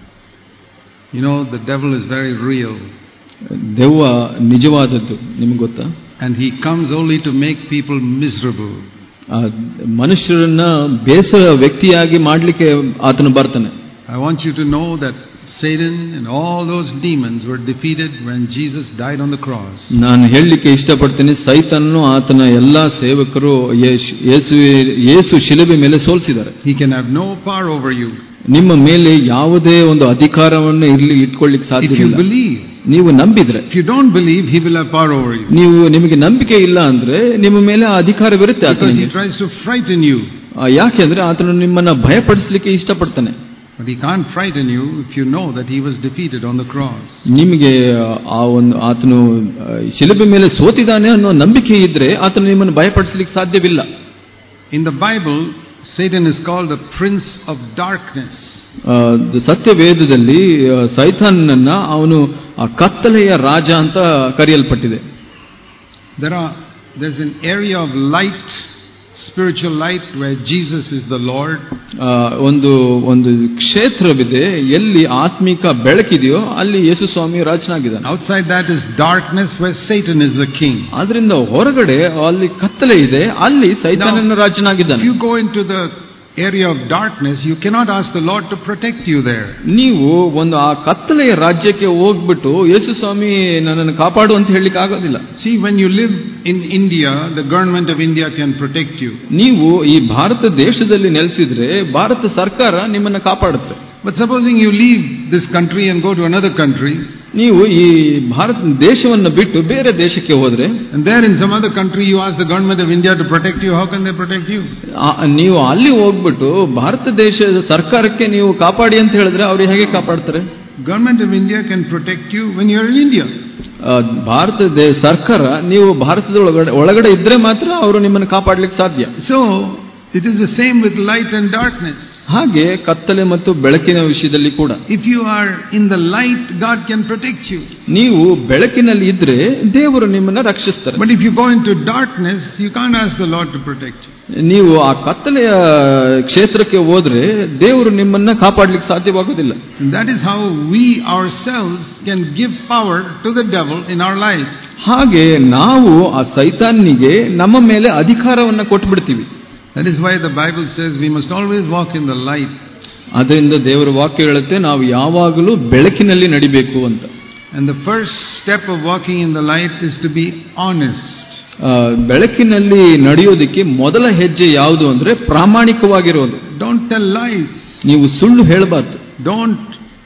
You know, the devil is very real. ದೆವ್ವ ನಿಜವಾದದ್ದು, ನಿಮ್ಗೆ ಗೊತ್ತಾ? And he comes only to make people miserable. ಮನುಷ್ಯರನ್ನ ಬೇಸರ ವ್ಯಕ್ತಿಯಾಗಿ ಮಾಡ್ಲಿಕ್ಕೆ ಆತನು ಬರ್ತಾನೆ. I want you to know that Satan and all those demons were defeated when Jesus died on the cross. ನಾನು ಹೇಳಲಿಕ್ಕೆ ಇಷ್ಟಪಡ್ತೇನೆ, ಸೈತಾನನು ಆತನ ಎಲ್ಲಾ ಸೇವಕರು ಯೇಸು ಶಿಲುಬೆ ಮೇಲೆ ಸೋಲಿಸಿದ್ದಾರೆ. He can have no power over you. ನಿಮ್ಮ ಮೇಲೆ ಯಾವುದೇ ಒಂದು ಅಧಿಕಾರವನ್ನು ಇಟ್ಕೊಳ್ಳಿಕ್ಕೆ ಸಾಧ್ಯ ಇಲ್ಲ. If you believe, ನೀವು ನಂಬಿದ್ರೆ. If you don't believe, he will have power over you. ನಿಮಗೆ ನಂಬಿಕೆ ಇಲ್ಲ ಅಂದ್ರೆ ನಿಮ್ಮ ಮೇಲೆ ಅಧಿಕಾರವಿರುತ್ತೆ ಆತನಿಗೆ. Because he tries to frighten you. ಯಾಕೆಂದ್ರೆ ಆತನು ನಿಮ್ಮನ್ನ ಭಯಪಡಿಸಲಿಕ್ಕೆ ಇಷ್ಟಪಡ್ತಾನೆ. But he can't frighten you if you know that he was defeated on the cross. ನಿಮಗೆ ಆತನು ಶಿಲುಬೆ ಮೇಲೆ ಸೋತಿದ್ದಾನೆ ಅನ್ನೋ ನಂಬಿಕೆ ಇದ್ರೆ ಆತನು ನಿಮ್ಮನ್ನು ಭಯಪಡಿಸಲಿಕ್ಕೆ ಸಾಧ್ಯವಿಲ್ಲ. In the Bible, Satan is called the prince of darkness. ಸತ್ಯವೇದದಲ್ಲಿ ಸೈತಾನನನ್ನ ಅವನು ಕತ್ತಲೆಯ ರಾಜ ಅಂತ ಕರೆಯಲ್ಪಟ್ಟಿದೆ. There's an area of light, spiritual light, where Jesus is the Lord. ಒಂದು ಕ್ಷೇತ್ರವಿದೆ ಎಲ್ಲಿ ಆತ್ಮಿಕ ಬೆಳಕಿದೆಯೋ ಅಲ್ಲಿ ಯೇಸು ಸ್ವಾಮಿ ರಾಜನಾಗಿದ್ದಾನೆ. Outside that is darkness, where Satan is the king. ಅದರಿಂದ ಹೊರಗಡೆ ಅಲ್ಲಿ ಕತ್ತಲೆ ಇದೆ, ಅಲ್ಲಿ ಸೈತಾನನ ರಾಜನಾಗಿದ್ದಾನೆ. If you go into the area of darkness, you cannot ask the Lord to protect you there. ನೀವು ಒಂದು ಆ ಕತ್ತಲೆಯ ರಾಜ್ಯಕ್ಕೆ ಹೋಗ್ಬಿಟ್ಟು ಯೇಸು ಸ್ವಾಮಿ ನನ್ನನ್ನು ಕಾಪಾಡು ಅಂತ ಹೇಳಲಿಕ್ಕೆ ಆಗೋದಿಲ್ಲ. See, when you live in India, the government of India can protect you. ನೀವು ಈ ಭಾರತ ದೇಶದಲ್ಲಿ ನೆಲೆಸಿದ್ರೆ ಭಾರತ ಸರ್ಕಾರ ನಿಮ್ಮನ್ನು ಕಾಪಾಡುತ್ತೆ. But supposing you leave this country and go to another country, ನೀವು ಈ ಭಾರತ ದೇಶವನ್ನು ಬಿಟ್ಟು ಬೇರೆ ದೇಶಕ್ಕೆ ಹೋದ್ರೆ, and there in some other country you ask the government of India to protect you, how can they protect you? ನೀವು ಅಲ್ಲಿ ಹೋಗ್ಬಿಟ್ಟು ಭಾರತ ದೇಶದ ಸರ್ಕಾರಕ್ಕೆ ನೀವು ಕಾಪಾಡಿ ಅಂತ ಹೇಳಿದ್ರೆ ಅವರು ಹೇಗೆ ಕಾಪಾಡ್ತಾರೆ? Government of India can protect you when you are in India. Bharat ಸರ್ಕಾರ ನೀವು ಭಾರತದ ಒಳಗಡೆ ಇದ್ರೆ ಮಾತ್ರ ಅವರು ನಿಮ್ಮನ್ನು ಕಾಪಾಡಲಿಕ್ಕೆ ಸಾಧ್ಯ. So it is the same with light and darkness. ಹಾಗೆ ಕತ್ತಲೆ ಮತ್ತು ಬೆಳಕಿನ ವಿಷಯದಲ್ಲಿ ಕೂಡ, if you are in the light, God can protect you. ನೀವು ಬೆಳಕಿನಲ್ಲಿ ಇದ್ರೆ ದೇವರು ನಿಮ್ಮನ್ನ ರಕ್ಷಿಸ್ತಾರೆ. But if you go into darkness, you can't ask the Lord to protect you. ನೀವು ಆ ಕತ್ತಲೆಯ ಕ್ಷೇತ್ರಕ್ಕೆ ಹೋದ್ರೆ ದೇವರು ನಿಮ್ಮನ್ನ ಕಾಪಾಡಲಿಕ್ಕೆ ಸಾಧ್ಯವಾಗುವುದಿಲ್ಲ. That is how we ourselves can give power to the devil in our life. ಹಾಗೆ ನಾವು ಆ ಸೈತಾನ್ನಿಗೆ ನಮ್ಮ ಮೇಲೆ ಅಧಿಕಾರವನ್ನ ಕೊಟ್ಟುಬಿಡ್ತೀವಿ. That is why the Bible says we must always walk in the light. ಅದರಿಂದ ದೇವರ ವಾಕ್ಯ ಹೇಳುತ್ತೆ ನಾವು ಯಾವಾಗಲೂ ಬೆಳಕಿನಲ್ಲಿ ನಡಿಬೇಕು ಅಂತ. And the first step of walking in the light is to be honest. ಬೆಳಕಿನಲ್ಲಿ ನಡೆಯೋದಕ್ಕೆ ಮೊದಲ ಹೆಜ್ಜೆ ಯಾವುದು ಅಂದ್ರೆ ಪ್ರಾಮಾಣಿಕವಾಗಿರೋದು. Don't tell lies. ನೀವು ಸುಳ್ಳು ಹೇಳಬಾರದು. Don't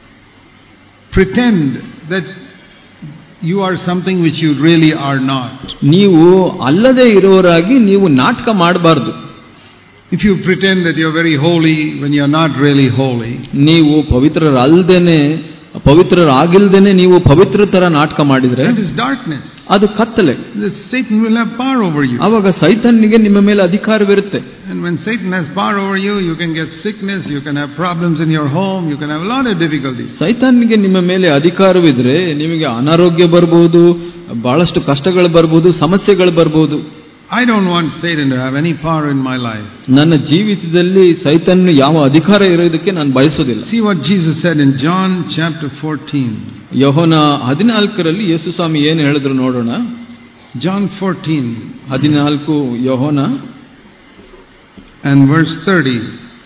pretend that you are something which you really are not. ನೀವು ಅಲ್ಲದೆ ಇರೋರಾಗಿ ನೀವು ನಾಟಕ ಮಾಡಬಾರದು. If you pretend that you are very holy when you are not really holy, ನೀವು ಪವಿತ್ರರಾಗಿಲ್ದೇನೆ ನೀವು ಪವಿತ್ರ ತರ ನಾಟಕ ಮಾಡಿದ್ರೆ, that is darkness. ಅದು ಕತ್ತಲೆ. Satan will have power over you. ಆವಾಗ ಸೈತಾನ್ನಿಗೆ ನಿಮ್ಮ ಮೇಲೆ ಅಧಿಕಾರವಿರುತ್ತೆ. And when Satan has power over you, you can get sickness, you can have problems in your home, you can have a lot of difficulties. ಸೈತಾನ್ನಿಗೆ ನಿಮ್ಮ ಮೇಲೆ ಅಧಿಕಾರವಿದ್ರೆ ನಿಮಗೆ ಅನಾರೋಗ್ಯ ಬರಬಹುದು, ಬಹಳಷ್ಟು ಕಷ್ಟಗಳು ಬರಬಹುದು, ಸಮಸ್ಯೆಗಳು ಬರಬಹುದು. I don't want Satan to have any power in my life. ನನ್ನ ಜೀವಿತದಲ್ಲಿ ಸೈತಾನ್ ಯಾವ ಅಧಿಕಾರ ಇರೋದಕ್ಕೆ ನಾನು ಬಯಸೋದಿಲ್ಲ. See what Jesus said in John chapter 14. ಯೋಹನ 14ರಲ್ಲಿ ಯೇಸು ಸ್ವಾಮಿ ಏನು ಹೇಳಿದ್ರು ನೋಡೋಣ. John 14 14 Yohana and verse 30.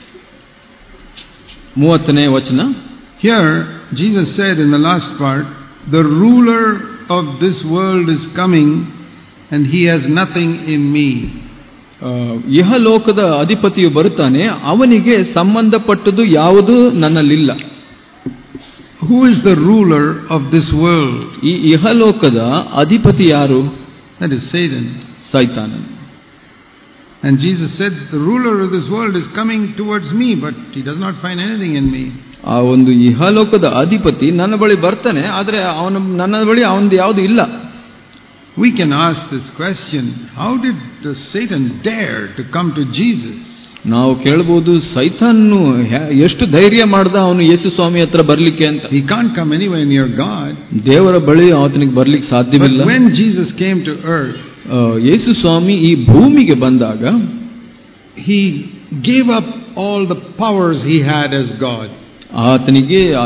30ನೇ ವಚನ. Here Jesus said in the last part, the ruler of this world is coming and he has nothing in me. ಇಹಲೋಕದ ಅಧಿಪತಿಯು ಬರುತ್ತಾನೆ, ಅವನಿಗೆ ಸಂಬಂಧಪಟ್ಟದ್ದು ಯಾವುದು ನನ್ನಲ್ಲಿಲ್ಲ. Who is the ruler of this world? ಈ ಇಹಲೋಕದ ಅಧಿಪತಿ ಯಾರು? That is Satan. ಸೈತಾನ. And Jesus said the ruler of this world is coming towards me, but he does not find anything in me. ಆ ಒಂದು ಇಹಲೋಕದ ಅಧಿಪತಿ ನನ್ನ ಬಳಿ ಬರ್ತಾನೆ, ಆದರೆ ನನ್ನ ಬಳಿ ಅವನದು ಯಾವುದು ಇಲ್ಲ. We can ask this question, how did Satan dare to come to Jesus? ನಾವು ಕೇಳಬಹುದು, ಸೈತಾನು ಎಷ್ಟು ಧೈರ್ಯ ಮಾಡ್ದ ಅವನು ಯೇಸು ಸ್ವಾಮಿ ಹತ್ರ ಬರ್ಲಿಕ್ಕೆ ಅಂತ. He can't come anywhere near God. ದೇವರ ಬಳಿ ಆತನಿಗೆ ಬರ್ಲಿಕ್ಕೆ ಸಾಧ್ಯವಿಲ್ಲ. But when Jesus came to earth, ಯೇಸು ಸ್ವಾಮಿ ಈ ಭೂಮಿಗೆ ಬಂದಾಗ he gave up all the powers he had as God. ಆತನಿಗೆ ಆ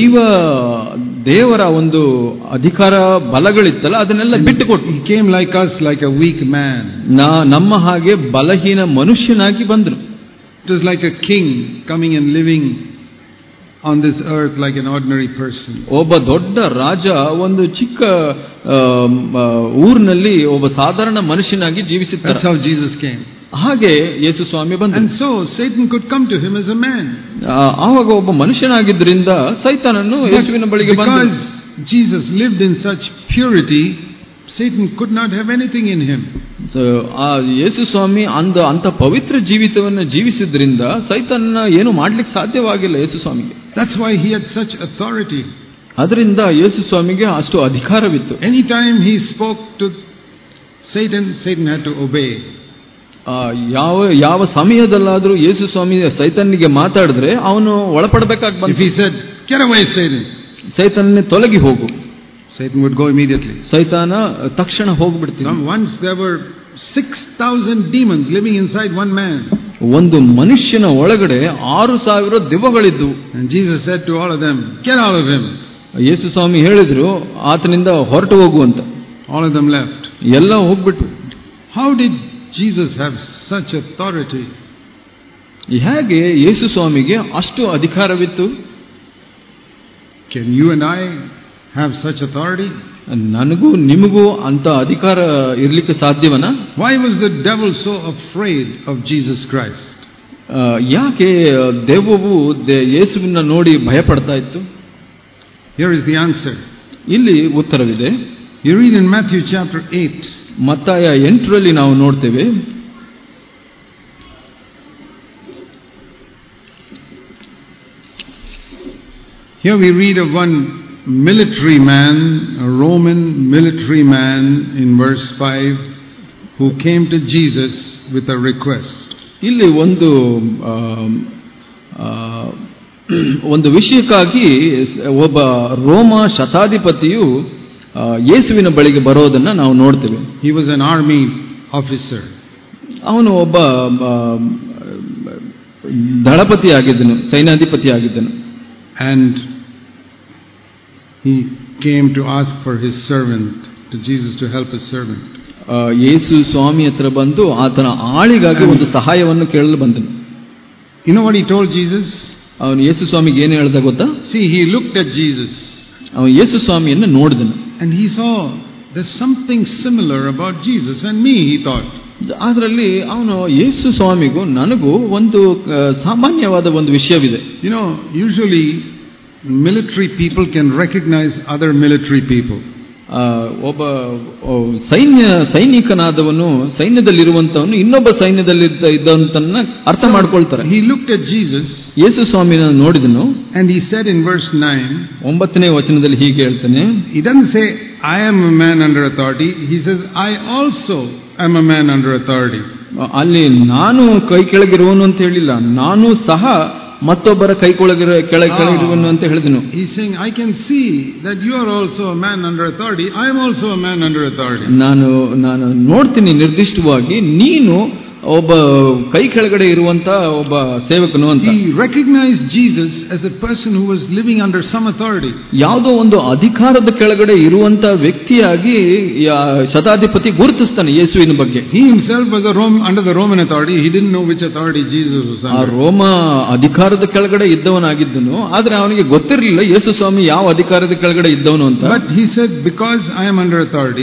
ದೇವರ ಒಂದು ಅಧಿಕಾರ ಬಲಗಳಿತ್ತಲ್ಲ ಅದನ್ನೆಲ್ಲ ಬಿಟ್ಟುಕೊಟ್ಟು, he came like us, like a weak man. ನಮ್ಮ ಹಾಗೆ ಬಲಹೀನ ಮನುಷ್ಯನಾಗಿ ಬಂದರು. It was like a king coming and living on this earth like an ordinary person. ಒಬ್ಬ ದೊಡ್ಡ ರಾಜ ಒಂದು ಚಿಕ್ಕ ಊರಿನಲ್ಲಿ ಒಬ್ಬ ಸಾಧಾರಣ ಮನುಷ್ಯನಾಗಿ ಜೀವಿಸುತ್ತಾರೆ. That's how Jesus came. ಹಾಗೆ ಯೇಸು ಸ್ವಾಮಿ ಬಂದ. And so Satan could come to him as a man. ಆವಾಗ ಒಬ್ಬ ಮನುಷ್ಯನಾಗಿದ್ದರಿಂದ ಸೈತಾನನು ಯೇಸುವಿನ ಬಳಿಗೆ ಬಂದ. Because Jesus lived in such purity, Satan could not have anything in him. ಆ ಯೇಸು ಸ್ವಾಮಿ ಅಂತ ಪವಿತ್ರ ಜೀವಿತವನ್ನು ಜೀವಿಸಿದ್ರಿಂದ ಸೈತಾನನ ಏನು ಮಾಡ್ಲಿಕ್ಕೆ ಸಾಧ್ಯವಾಗಿಲ್ಲ ಯೇಸು ಸ್ವಾಮಿಗೆ. That's why he had such authority. ಅದರಿಂದ ಯೇಸು ಸ್ವಾಮಿಗೆ ಅಷ್ಟು ಅಧಿಕಾರವಿತ್ತು. Anytime he spoke to Satan, Satan had to obey. ಯಾವ ಸಮಯದಲ್ಲಾದ್ರೂ ಯೇಸು ಸ್ವಾಮಿ ಸೈತಾನಿಗೆ ಮಾತಾಡಿದ್ರೆ ಅವನು ಒಳಪಡಬೇಕಾಗಿ ಬಂತು. If he said, "Get away, Satan," ಸೈತಾನನೇ ತೊಲಗಿ ಹೋಗು, Satan would go immediately. ಸೈತಾನ ತಕ್ಷಣ ಹೋಗ್ಬಿಡ್ತಾನೆ. Once there were 6,000 demons living inside one man. ಒಂದು ಮನುಷ್ಯನ ಒಳಗಡೆ 6,000 ದೆವ್ವಗಳಿದ್ವು. And Jesus said to all of them, "Get out of him." ಯೇಸು ಸ್ವಾಮಿ ಹೇಳಿದ್ರು ಆತನಿಂದ ಹೊರಟು ಹೋಗು ಅಂತ. All of them left. ಎಲ್ಲ ಹೋಗ್ಬಿಟ್ರು. How did Jesus have such authority? ಹೇಗೆ ಯೇಸು ಸ್ವಾಮಿಗೆ ಅಷ್ಟು ಅಧಿಕಾರವಿತ್ತು? Can you and I have such authority? ನನಗೂ ನಿಮಗೂ ಅಂತ ಅಧಿಕಾರ ಇರಲಿಕ್ಕೆ ಸಾಧ್ಯವನ? Why was the devil so afraid of Jesus Christ? ಯಾಕೆ ದೆವ್ವವು ಯೇಸುವಿನ ನೋಡಿ ಭಯಪಡ್ತಾ ಇತ್ತು? Here is the answer. ಇಲ್ಲಿ ಉತ್ತರವಿದೆ. You read in Matthew chapter 8. ಮತ್ತಾಯ 8ರಲ್ಲಿ ನಾವು ನೋಡ್ತೇವೆ. Here we read of one military man, a Roman military man in verse 5, who came to Jesus with a request. ಇಲ್ಲಿ ಒಂದು ವಿಷಯಕ್ಕಾಗಿ ಒಬ್ಬ ರೋಮ ಶತಾಧಿಪತಿಯು ಯೇಸುವಿನ ಬಳಿಗೆ ಬರೋದನ್ನ ನಾವು ನೋಡ್ತೇವೆ. He was an army officer. ಅವನು ಒಬ್ಬ ದಳಪತಿ ಆಗಿದ್ದನು, ಸೈನ್ಯಾಧಿಪತಿ ಆಗಿದ್ದನು. And he came to ask for his servant, to Jesus to help his servant. ಯೇಸು ಸ್ವಾಮಿ ಹತ್ರ ಬಂದು ಆತನ ಆಳಿಗಾಗಿ ಒಂದು ಸಹಾಯವನ್ನು ಕೇಳಲು ಬಂದನು. You know what he told Jesus? ಅವನು ಯೇಸು ಸ್ವಾಮಿಗೆ ಏನು ಹೇಳ್ದ ಗೊತ್ತಾ? See, he looked at Jesus. ಅವನು ಯೇಸು ಸ್ವಾಮಿಯನ್ನು ನೋಡಿದನು. And he saw there's something similar about Jesus and me, he thought. ಅದರಲ್ಲಿ ಅವನು ಯೇಸು ಸ್ವಾಮಿಗೂ ನನಗೂ ಒಂದು ಸಾಮಾನ್ಯವಾದ ಒಂದು ವಿಷಯವಿದೆ. You know, usually military people can recognize other military people. ಒಬ್ಬ ಸೈನಿಕನಾದವನು, ಸೈನ್ಯದಲ್ಲಿರುವಂತವನು ಇನ್ನೊಬ್ಬ ಸೈನ್ಯದಲ್ಲಿ ಇದ್ದಂತನ್ನ ಅರ್ಥ ಮಾಡ್ಕೊಳ್ತಾರೆ. He looked at Jesus. ಯೇಸು ಸ್ವಾಮಿನ ನೋಡಿದನು. And he said in verse 9, 9ನೇ ವಚನದಲ್ಲಿ ಹೀಗೆ ಹೇಳ್ತಾನೆ. He doesn't say I am a man under authority. He says I also am a man under authority. ಅಲ್ಲಿ ನಾನು ಕೈ ಕೆಳಗಿರುವನು ಅಂತ ಹೇಳಿಲ್ಲ, ನಾನು ಸಹ ಮತ್ತೊಬ್ಬರ ಕೈ ಕೆಳಗಿರುವನು ಅಂತ ಹೇಳಿದನು. He's saying I can see that you are also a man under authority. I am also a man under authority. ನಾನು ನೋಡ್ತೀನಿ ನಿರ್ದಿಷ್ಟವಾಗಿ ನೀನು ಒಬ್ಬ ಕೈ ಕೆಳಗಡೆ ಇರುವಂತ ಒಬ್ಬ ಸೇವಕನು ಅಂತ. He recognized Jesus as a person who was living under some authority. ಯಾವುದೋ ಒಂದು ಅಧಿಕಾರದ ಕೆಳಗಡೆ ಇರುವಂತ ವ್ಯಕ್ತಿಯಾಗಿ ಶತಾಧಿಪತಿ ಗುರುತಿಸ್ತಾನೆ ಯೇಸುವಿನ ಬಗ್ಗೆ. He himself was under the Roman authority. He didn't know which authority Jesus was under. ಆ ರೋಮ ಅಧಿಕಾರದ ಕೆಳಗಡೆ ಇದ್ದವನಾಗಿದ್ದನು, ಆದ್ರೆ ಅವನಿಗೆ ಗೊತ್ತಿರಲಿಲ್ಲ ಯೇಸು ಸ್ವಾಮಿ ಯಾವ ಅಧಿಕಾರದ ಕೆಳಗಡೆ ಇದ್ದವನು ಅಂತ. But he said, because I am under authority,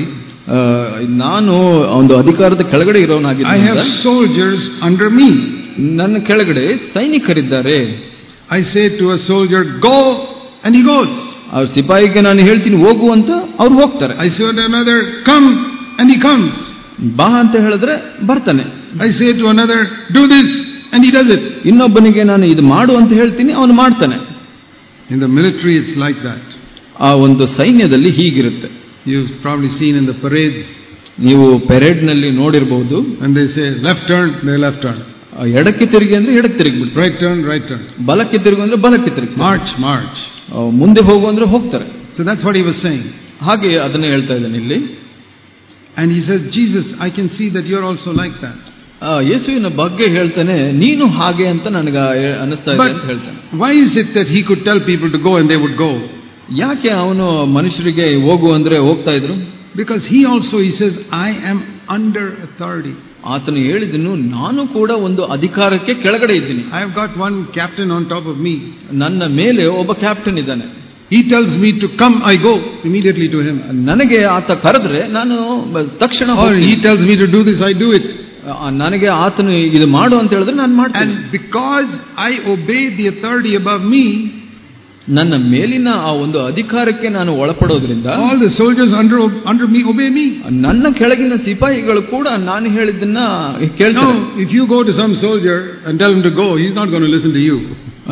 ನಾನು ಒಂದು ಅಧಿಕಾರದ ಕೆಳಗಡೆ ಇರೋನಾಗಿದ್ದೇನೆ. I have soldiers under me. ನನ್ನ ಕೆಳಗಡೆ ಸೈನಿಕರಿದ್ದಾರೆ. I say to a soldier, go, and he goes. ಅವ್ರ ಸಿಪಾಯಿಗೆ ನಾನು ಹೇಳ್ತೀನಿ ಹೋಗು ಅಂತ ಅವ್ರು ಹೋಗ್ತಾರೆ. I say to another, come, and he comes. ಬಾ ಅಂತ ಹೇಳಿದ್ರೆ ಬರ್ತಾನೆ. I say to another, do this, and he does it. ಇನ್ನೊಬ್ಬನಿಗೆ ನಾನು ಇದು ಮಾಡು ಅಂತ ಹೇಳ್ತೀನಿ, ಅವನು ಮಾಡ್ತಾನೆ. In the military it's like that. ಆ ಒಂದು ಸೈನ್ಯದಲ್ಲಿ ಹೀಗಿರುತ್ತೆ. You've probably seen in the parades. ನೀವು ಪೆರೇಡ್ ನಲ್ಲಿ ನೋಡಿರಬಹುದು. And they say left turn, they left turn. ಎಡಕ್ಕೆ ತಿರುಗಿ ಅಂದ್ರೆ ಎಡಕ್ಕೆ ತಿರುಗಿಬಿಡ್ತಾರೆ. Right turn, right turn. ಬಲಕ್ಕೆ ತಿರುಗು ಅಂದ್ರೆ ಬಲಕ್ಕೆ ತಿರುಗಿ. March, march. ಮುಂದೆ ಹೋಗು ಅಂದ್ರೆ ಹೋಗ್ತಾರೆ. So that's what he was saying. ಹಾಗೆ ಅದನ್ನ ಹೇಳ್ತಾ ಇದ್ದಾನೆ ಇಲ್ಲಿ. And he says, Jesus, I can see that you're also like that. ಯೇಸುವಿನ ಬಗ್ಗೆ ಹೇಳ್ತಾನೆ, ನೀನು ಹಾಗೆ ಅಂತ ನನಗೆ ಅನಿಸ್ತಾ ಇದೆ ಅಂತ ಹೇಳ್ತಾನೆ. Why is it that he could tell people to go and they would go? ಯಾಕೆ ಅವನು ಮನುಷ್ಯರಿಗೆ ಹೋಗು ಅಂದ್ರೆ ಹೋಗ್ತಾ ಇದ್ರು? Because he says, I am under authority. ಆತನು ಹೇಳಿದನು, ನಾನು ಕೂಡ ಒಂದು ಅಧಿಕಾರಕ್ಕೆ ಕೆಳಗಡೆ ಇದ್ದೀನಿ. I have got one captain on top of me. ನನ್ನ ಮೇಲೆ ಒಬ್ಬ ಕ್ಯಾಪ್ಟನ್ ಇದ್ದಾನೆ. He tells me to come, I go immediately to him. ನನಗೆ ಆತ ಕರೆದ್ರೆ ನಾನು ತಕ್ಷಣ ಹೋಗ್ತೀನಿ. Or he tells me to do this, I do it. ನನಗೆ ಆತನು ಇದು ಮಾಡು ಅಂತ ಹೇಳಿದ್ರೆ ನಾನು ಮಾಡ್ತೀನಿ. And because I obey the authority above me, ನನ್ನ ಮೇಲಿನ ಆ ಒಂದು ಅಧಿಕಾರಕ್ಕೆ ನಾನು ಒಳಪಡೋದ್ರಿಂದ all the soldiers under me obey me. ನನ್ನ ಕೆಳಗಿನ ಸಿಪಾಯಿಗಳು ಕೂಡ ನಾನು ಹೇಳಿದ್ದನ್ನ ಕೇಳ್ತಾರೆ. Now if you go to some soldier and tell him to go, he's not going to listen to you.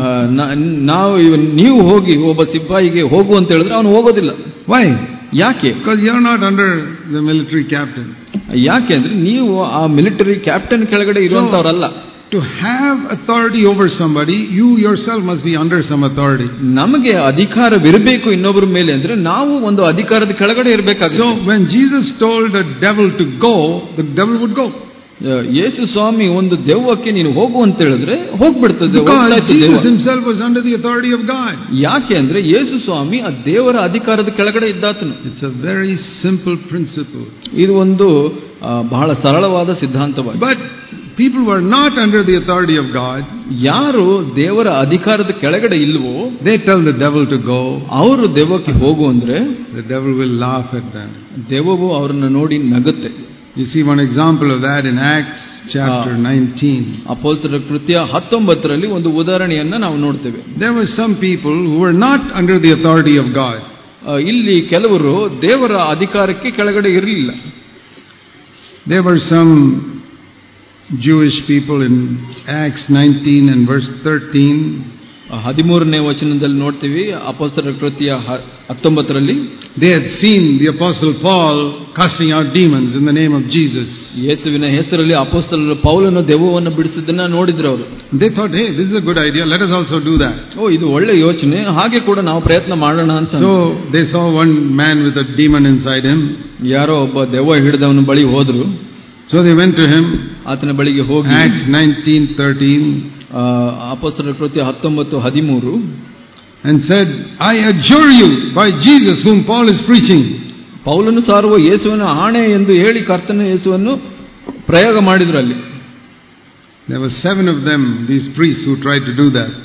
ನೀವು ಹೋಗಿ ಒಬ್ಬ ಸಿಪಾಯಿಗೆ ಹೋಗು ಅಂತ ಹೇಳಿದ್ರೆ ಅವನು ಹೋಗೋದಿಲ್ಲ. Why? ಯಾಕೆ? Because you are not under the military captain. ಯಾಕೆ ಅಂದ್ರೆ ನೀವು ಆ ಮಿಲಿಟರಿ ಕ್ಯಾಪ್ಟನ್ ಕೆಳಗಡೆ ಇರುವಂತವರಲ್ಲ. To have authority over somebody, you yourself must be under some authority. ನಮಗೆ ಅಧಿಕಾರವಿರಬೇಕು ಇನ್ನೊಬ್ಬರ ಮೇಲೆ ಅಂದ್ರೆ ನಾವು ಒಂದು ಅಧಿಕಾರದ ಕೆಳಗಡೆ ಇರಬೇಕಾಗುತ್ತೆ. So when Jesus told the devil to go, the devil would go. ಯೇಸು ಸ್ವಾಮಿ ಒಂದು ದೆವ್ವಕ್ಕೆ ನೀನು ಹೋಗು ಅಂತ ಹೇಳಿದ್ರೆ ಹೋಗ್ಬಿಡ್ತದೆ. Jesus himself was under the authority of God. ಯಾಕೆ ಅಂದ್ರೆ ಯೇಸು ಸ್ವಾಮಿ ಆ ದೇವರ ಅಧಿಕಾರದ ಕೆಳಗಡೆ ಇದ್ದಾತನು. It's a very simple principle. ಇದು ಒಂದು ಬಹಳ ಸರಳವಾದ ಸಿದ್ಧಾಂತವಾಗಿದೆ. But people who are not under the authority of God, ಯಾರು ದೇವರ ಅಧಿಕಾರದ ಕೆಳಗಡೆ ಇಲ್ವೋ, they tell the devil to go. ಅವರು ದೆವ್ವಕ್ಕೆ ಹೋಗು ಅಂದ್ರೆ The devil will laugh at them. ದೆವ್ವವು ಅವರನ್ನು ನೋಡಿ ನಗುತ್ತೆ. You see one example of that in Acts chapter 19. ಅಪೊಸ್ತಲರ ಕೃತ್ಯ 19ರಲ್ಲಿ ಒಂದು ಉದಾಹರಣೆಯನ್ನ ನಾವು ನೋಡ್ತೇವೆ. There were some people who were not under the authority of God. ಇಲ್ಲಿ ಕೆಲವರು ದೇವರ ಅಧಿಕಾರಕ್ಕೆ ಕೆಳಗಡೆ ಇರಲಿಲ್ಲ. There were some Jewish people in Acts 19 and verse 13. 13ನೇ ವಚನದಲ್ಲಿ ನೋಡ್ತೀವಿ ಅಪೊಸ್ತಲರ ಕೃತ್ಯ 19ರಲ್ಲಿ. They had seen the apostle Paul casting out demons in the name of Jesus. ಯೇಸುವಿನ ಹೆಸರಲ್ಲಿ ಅಪೊಸ್ತಲರು ಪೌಲನು ದೆವ್ವವನ್ನು ಬಿಡಿಸಿದ್ದನ್ನ ನೋಡಿದ್ರು ಅವರು. They thought, hey, this is a good idea, let us also do that. ಇದು ಒಳ್ಳೆ ಯೋಚನೆ, ಹಾಗೆ ಕೂಡ ನಾವು ಪ್ರಯತ್ನ ಮಾಡೋಣ ಅಂತ. So they saw one man with a demon inside him. ಯಾರೋ ಒಬ್ಬ ದೆವ್ವ ಹಿಡಿದವನ ಬಳಿ ಹೋದ್ರು. So they went to him. ಆತನ ಬಳಿಗೆ ಹೋಗಿ Acts 19:13. ಅಪೊಸ್ತಲರ ಕೃತ್ಯ 19:13 and said, I adjure you by Jesus whom Paul is preaching. ಪೌಲನು ಸಾರುವ ಯೇಸುವಿನ ಆಣೆ ಎಂದು ಹೇಳಿ ಕರ್ತನ ಯೇಸುವನ್ನು ಪ್ರಯೋಗ ಮಾಡಿದ್ರು ಅಲ್ಲಿ. There were 7 of them, these priests who tried to do that.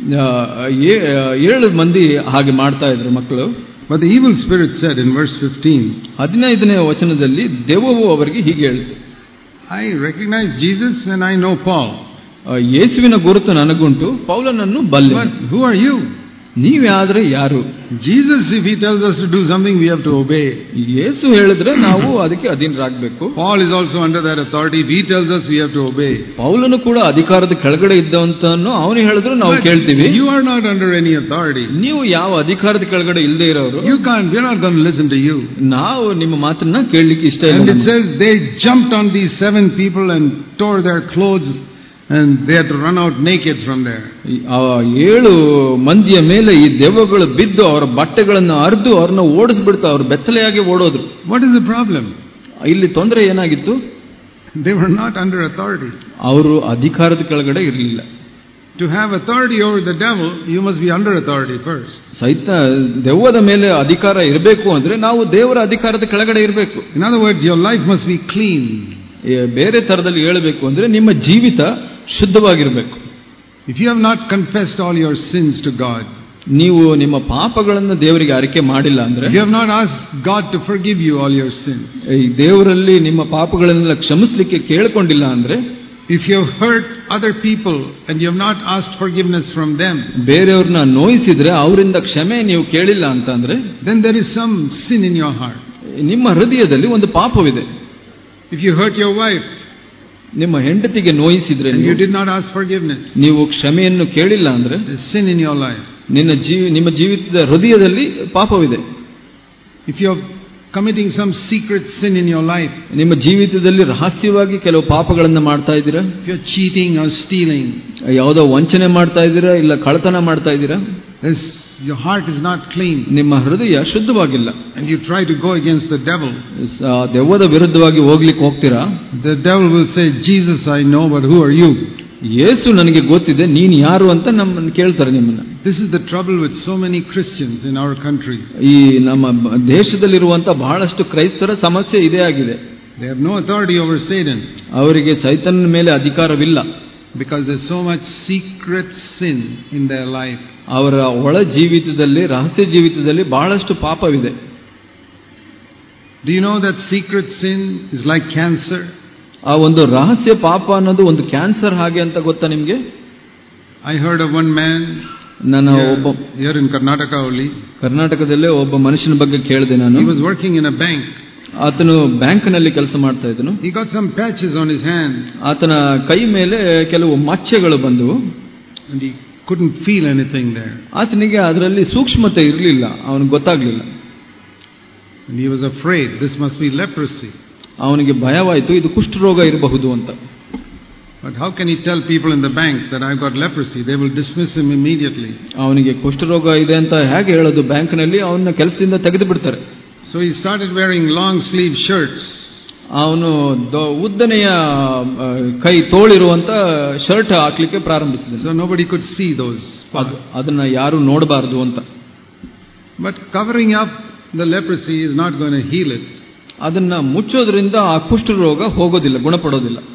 7 ಮಂದಿ ಹಾಗೆ ಮಾಡ್ತಾ ಇದ್ರು ಮಕ್ಕಳು. But the evil spirit said in verse 15, 15ನೇ ವಚನದಲ್ಲಿ ದೆವ್ವವು ಅವರಿಗೆ ಹೀಗೆ ಹೇಳಿತು, I recognize Jesus and I know Paul. ಯೇಸುವಿನ ಗುರುತು ನನಗುಂಟು, ಪೌಲನನ್ನು ಬಲ್ಲೆ. But who are you? ನೀವ್ಯಾದ್ರೆ ಯಾರು? Jesus, if he tells us to do something, we have to obey. ಯೇಸು ಹೇಳಿದ್ರೆ ನಾವು ಅದಕ್ಕೆ ಅಧೀನರಾಗಬೇಕು. Paul is also under that authority. If he tells us, we have to obey. ಪೌಲನು ಕೂಡ ಅಧಿಕಾರದ ಕೆಳಗಡೆ ಇದ್ದವಂತನ್ನು ಅವನು ಹೇಳಿದ್ರು ನಾವು ಕೇಳ್ತೀವಿ. You are not under any authority. ನೀವು ಯಾವ ಅಧಿಕಾರದ ಕೆಳಗಡೆ ಇಲ್ಲದೆ ಇರೋರು. You can't. We are not going to listen to you. ನಾವು ನಿಮ್ಮ ಮಾತನ್ನ ಕೇಳಲಿಕ್ಕೆ ಇಷ್ಟ ಇಲ್ಲ. And it says they jumped on these 7 people and tore their clothes. And they had to run out naked from there. 7 ಮಂದಿಯ ಮೇಲೆ ಈ ದೆವ್ವಗಳು ಬಿದ್ದು ಅವರ ಬಟ್ಟೆಗಳನ್ನು ಹರಿದು ಅವರನ್ನು ಓಡಿಸ್ಬಿಡ್ತಾ ಅವರು ಬೆತ್ತಲೆಯಾಗಿ ಓಡೋದ್ರು. What is the problem? ಇಲ್ಲಿ ತೊಂದರೆ ಏನಾಗಿತ್ತು? They were not under authority. ಅವರು ಅಧಿಕಾರದ ಕೆಳಗಡೆ ಇರಲಿಲ್ಲ. To have authority over the devil, you must be under authority first. ದೆವ್ವದ ಮೇಲೆ ಅಧಿಕಾರ ಇರಬೇಕು ಅಂದ್ರೆ ನಾವು ದೇವರ ಅಧಿಕಾರದ ಕೆಳಗಡೆ ಇರಬೇಕು. In other words, your life must be clean. ಬೇರೆ ತರದಲ್ಲಿ ಹೇಳಬೇಕು ಅಂದ್ರೆ ನಿಮ್ಮ ಜೀವಿತ ಶುದ್ಧವಾಗಿರಬೇಕು. If you have not confessed all your sins to God, ನೀವು ನಿಮ್ಮ ಪಾಪಗಳನ್ನು ದೇವರಿಗೆ ಅರಿಕೆ ಮಾಡಿಲ್ಲ ಅಂದ್ರೆ, you have not asked God to forgive you all your sins, ಈ ದೇವರಲ್ಲಿ ನಿಮ್ಮ ಪಾಪಗಳನ್ನೆಲ್ಲ ಕ್ಷಮಿಸಲಿಕ್ಕೆ ಕೇಳಿಕೊಂಡಿಲ್ಲ ಅಂದ್ರೆ, if you have hurt other people and you have not asked forgiveness from them, ಬೇರೆಯವ್ರನ್ನ ನೋಯಿಸಿದ್ರೆ ಅವರಿಂದ ಕ್ಷಮೆ ನೀವು ಕೇಳಿಲ್ಲ ಅಂತ ಅಂದ್ರೆ, then there is some sin in your heart. ನಿಮ್ಮ ಹೃದಯದಲ್ಲಿ ಒಂದು ಪಾಪವಿದೆ. If you hurt your wife, ನಿಮ್ಮ ಹೆಂಡತಿಗೆ ನೋಯಿಸಿದ್ರೆ and you did not ask forgiveness, ನೀವು ಕ್ಷಮೆಯನ್ನು ಕೇಳಿಲ್ಲ ಅಂದ್ರೆ, there is sin in your life. ನಿಮ್ಮ ಜೀವಿತದ ಹೃದಯದಲ್ಲಿ ಪಾಪವಿದೆ. If you are committing some secret sin in your life, ನಿಮ್ಮ ಜೀವಿತದಲ್ಲಿ ರಹಸ್ಯವಾಗಿ ಕೆಲವು ಪಾಪಗಳನ್ನು ಮಾಡ್ತಾ ಇದ್ದೀರಾ, if you are cheating or stealing, ಯಾವುದೋ ವಂಚನೆ ಮಾಡ್ತಾ ಇದ್ದೀರಾ, ಇಲ್ಲ ಕಳ್ಳತನ ಮಾಡ್ತಾ ಇದ್ದೀರಾ, your heart is not clean, ನಿಮ್ಮ ಹೃದಯ ಶುದ್ಧವಾಗಿಲ್ಲ, and you try to go against the devil, ದೆವ್ವದ ವಿರುದ್ಧವಾಗಿ ಹೋಗ್ಲಿಕ್ಕೆ ಹೋಗ್ತೀರಾ, the devil will say, Jesus I know, but who are you? ಯೇಸು ನನಗೆ ಗೊತ್ತಿದೆ, ನೀನು ಯಾರು ಅಂತ ನಮ್ಮನ್ನು ಕೇಳ್ತಾರೆ ನಿಮ್ಮನ್ನ. This is the trouble with so many Christians in our country. ಈ ನಮ್ಮ ದೇಶದಲ್ಲಿರುವಂತ ಬಹಳಷ್ಟು ಕ್ರೈಸ್ತರ ಸಮಸ್ಯೆ ಇದೇ ಆಗಿದೆ. They have no authority over Satan. ಅವರಿಗೆ ಸೈತಾನನ ಮೇಲೆ ಅಧಿಕಾರವಿಲ್ಲ. Because there is so much secret sin in their life. ಅವರ ಒಳ ಜೀವಿತದಲ್ಲಿ, ರಹಸ್ಯ ಜೀವಿತದಲ್ಲಿ ಬಹಳಷ್ಟು ಪಾಪವಿದೆ. Do you know that secret sin is like cancer? ಆ ಒಂದು ರಹಸ್ಯ ಪಾಪ ಅನ್ನೋದು ಒಂದು ಕ್ಯಾನ್ಸರ್ ಹಾಗೆ ಅಂತ ಗೊತ್ತಾ ನಿಮ್ಗೆ? I heard of one man, here in Karnataka only. ಕರ್ನಾಟಕದಲ್ಲೇ ಒಬ್ಬ ಮನುಷ್ಯನ ಬಗ್ಗೆ ಕೇಳಿದೆ ನಾನು. He was working in a bank. ಆತನು ಬ್ಯಾಂಕ್ನಲ್ಲಿ ಕೆಲಸ ಮಾಡ್ತಾ ಇದ್ದನು. He got some patches on his hands. ಆತನ ಕೈ ಮೇಲೆ ಕೆಲವು ಮಚ್ಚೆಗಳು ಬಂದವು. And he couldn't feel anything there. ಆತನಿಗೆ ಅದರಲ್ಲಿ ಸೂಕ್ಷ್ಮತೆ ಇರಲಿಲ್ಲ, ಅವನಿಗೆ ಗೊತ್ತಾಗ್ಲಿಲ್ಲ. And he was afraid this must be leprosy. ಅವನಿಗೆ ಭಯವಾಯಿತು, ಇದು ಕುಷ್ಠರೋಗ ಇರಬಹುದು ಅಂತ. But how can he tell people in the bank that I've got leprosy? They will dismiss him immediately. ಅವನಿಗೆ ಕುಷ್ಠರೋಗ ಇದೆ ಅಂತ ಹೇಗೆ ಹೇಳೋದು? ಬ್ಯಾಂಕ್ನಲ್ಲಿ ಅವನ್ನ ಕೆಲಸದಿಂದ ತೆಗೆದು ಬಿಡ್ತಾರೆ. So he started wearing long sleeve shirts. ಅವನು ಉದ್ದನೆಯ ಕೈ ತೋಳಿರುವಂತ ಶರ್ಟ್ ಹಾಕ್ಲಿಕ್ಕೆ ಪ್ರಾರಂಭಿಸಿದ. So nobody could see those. ಅದನ್ನ ಯಾರು ನೋಡಬಾರದು ಅಂತ. But covering up the leprosy is not going to heal it. ಅದನ್ನ ಮುಚ್ಚೋದ್ರಿಂದ ಆ ಕುಷ್ಠರೋಗ ಹೋಗೋದಿಲ್ಲ, ಗುಣಪಡೋದಿಲ್ಲ.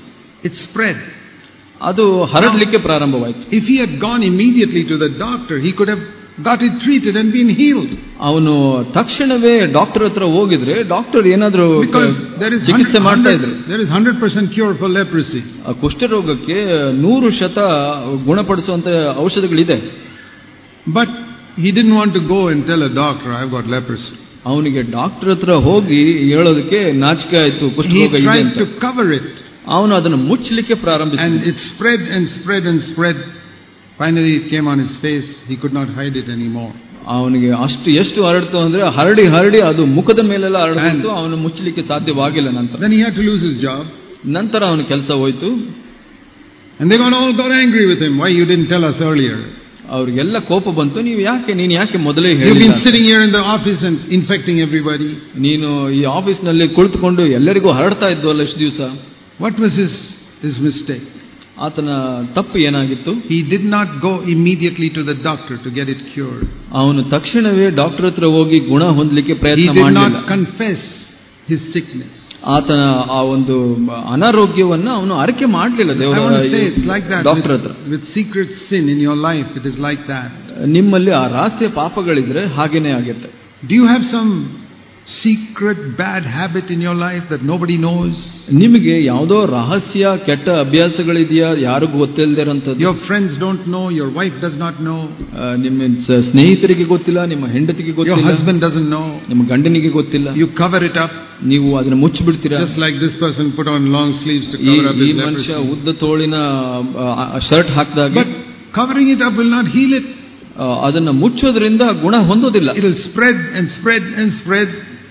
it spread. ಅದು ಹರಡಲಿಕ್ಕೆ ಪ್ರಾರಂಭವಾಯಿತು. If he had gone immediately to the doctor, he could have got it treated and been healed. ಅವನು ತಕ್ಷಣವೇ ಡಾಕ್ಟರ್ ಹತ್ರ ಹೋಗಿದ್ರೆ ಡಾಕ್ಟರ್ ಏನಾದರೂ ಚಿಕಿತ್ಸೆ ಮಾಡ್ತಾ ಇದ್ರು. There is 100% cure for leprosy. ಕುಷ್ಠರೋಗಕ್ಕೆ 100% ಗುಣಪಡಿಸುವಂತ ಔಷಧಿಗಳಿದೆ. But he didn't want to go and tell a doctor, I've got leprosy. ಅವನಿಗೆ ಡಾಕ್ಟರ್ ಹತ್ರ ಹೋಗಿ ಹೇಳೋದಕ್ಕೆ ನಾಚಿಕೆ ಆಯ್ತು, ಕುಷ್ಠರೋಗ ಇದೆ ಅಂತ. He tried to cover it. ಅವನು ಅದನ್ನು ಮುಚ್ಚಲಿಕ್ಕೆ ಪ್ರಾರಂಭಿಸಿದ. And it spread and spread and spread. Finally it came on his face. He could not hide it anymore. ಅವನಿಗೆ ಎಷ್ಟು ಹರಡ್ತು ಅಂದ್ರೆ ಹರಡಿ ಅದು ಮುಖದ ಮೇಲೆಲ್ಲ ಹರಡಿತು. ಅವನು ಮುಚ್ಚಲಿಕ್ಕೆ ಸಾಧ್ಯವಾಗಿಲ್ಲ. ನಂತರ Then he had to lose his job. ನಂತರ ಅವನ ಕೆಲಸ ಹೋಯ್ತು. And they all got angry with him. Why you didn't tell us earlier? ಅವ್ರಿಗೆಲ್ಲ ಕೋಪ ಬಂತು. ನೀನು ಯಾಕೆ ಮೊದಲೇ ಹೇಳಿಲ್ಲ? You've been sitting here in the office and infecting everybody. ನೀನು ಈ ಆಫೀಸ್ ನಲ್ಲಿ ಕುಳಿತುಕೊಂಡು ಎಲ್ಲರಿಗೂ ಹರಡ್ತಾ ಇದ್ವಲ್ಲ ಇಷ್ಟು ದಿವಸ. What was his mistake? ಆತನ ತಪ್ಪು ಏನಾಗಿತ್ತು? He did not go immediately to the doctor to get it cured. ಅವನು ತಕ್ಷಣವೇ ಡಾಕ್ಟರ್ ಹತ್ರ ಹೋಗಿ ಗುಣ ಹೊಂದಲಿಕ್ಕೆ ಪ್ರಯತ್ನ ಮಾಡಲಿಲ್ಲ. He did not confess his sickness. ಆತನ ಆ ಒಂದು ಅನಾರೋಗ್ಯವನ್ನ ಅವನು ಅರಿಕೆ ಮಾಡಲಿಲ್ಲ ದೇವರ ಡಾಕ್ಟರ್ ಹತ್ರ. With secret sin in your life, it is like that. ನಿಮ್ಮಲ್ಲಿ ಆ ರಹಸ್ಯ ಪಾಪಗಳಿದ್ರೆ ಹಾಗೇನೇ ಆಗುತ್ತೆ. Do you have some secret bad habit in your life that nobody knows? ನಿಮಗೆ ಯಾವುದೋ ರಹಸ್ಯ ಕೆಟ್ಟ ಅಭ್ಯಾಸಗಳಿದೆಯಾ ಯಾರಿಗೂ ಗೊತ್ತಿಲ್ಲದಿರೋಂಥದ್ದು? Your friends don't know, your wife does not know, ನಿಮ್ಮ ಸ್ನೇಹಿತರಿಗೆ ಗೊತ್ತಿಲ್ಲ, ನಿಮ್ಮ ಹೆಂಡತಿಗೆ ಗೊತ್ತಿಲ್ಲ, your husband doesn't know, ನಿಮ್ಮ ಗಂಡನಿಗೆ ಗೊತ್ತಿಲ್ಲ. You cover it up. ನೀವು ಅದನ್ನ ಮುಚ್ಚಿಬಿಡ್ತೀರಾ. Just like this person put on long sleeves to cover up his leprosy. ಈ ಮನುಷ್ಯ ಉದ್ದ ತೋಳಿನ ಶರ್ಟ್ ಹಾಕಿದಾಗ. But covering it up will not heal it. ಅದನ್ನ ಮುಚ್ಚೋದ್ರಿಂದ ಗುಣ ಹೊಂದೋದಿಲ್ಲ. It will spread and spread and spread.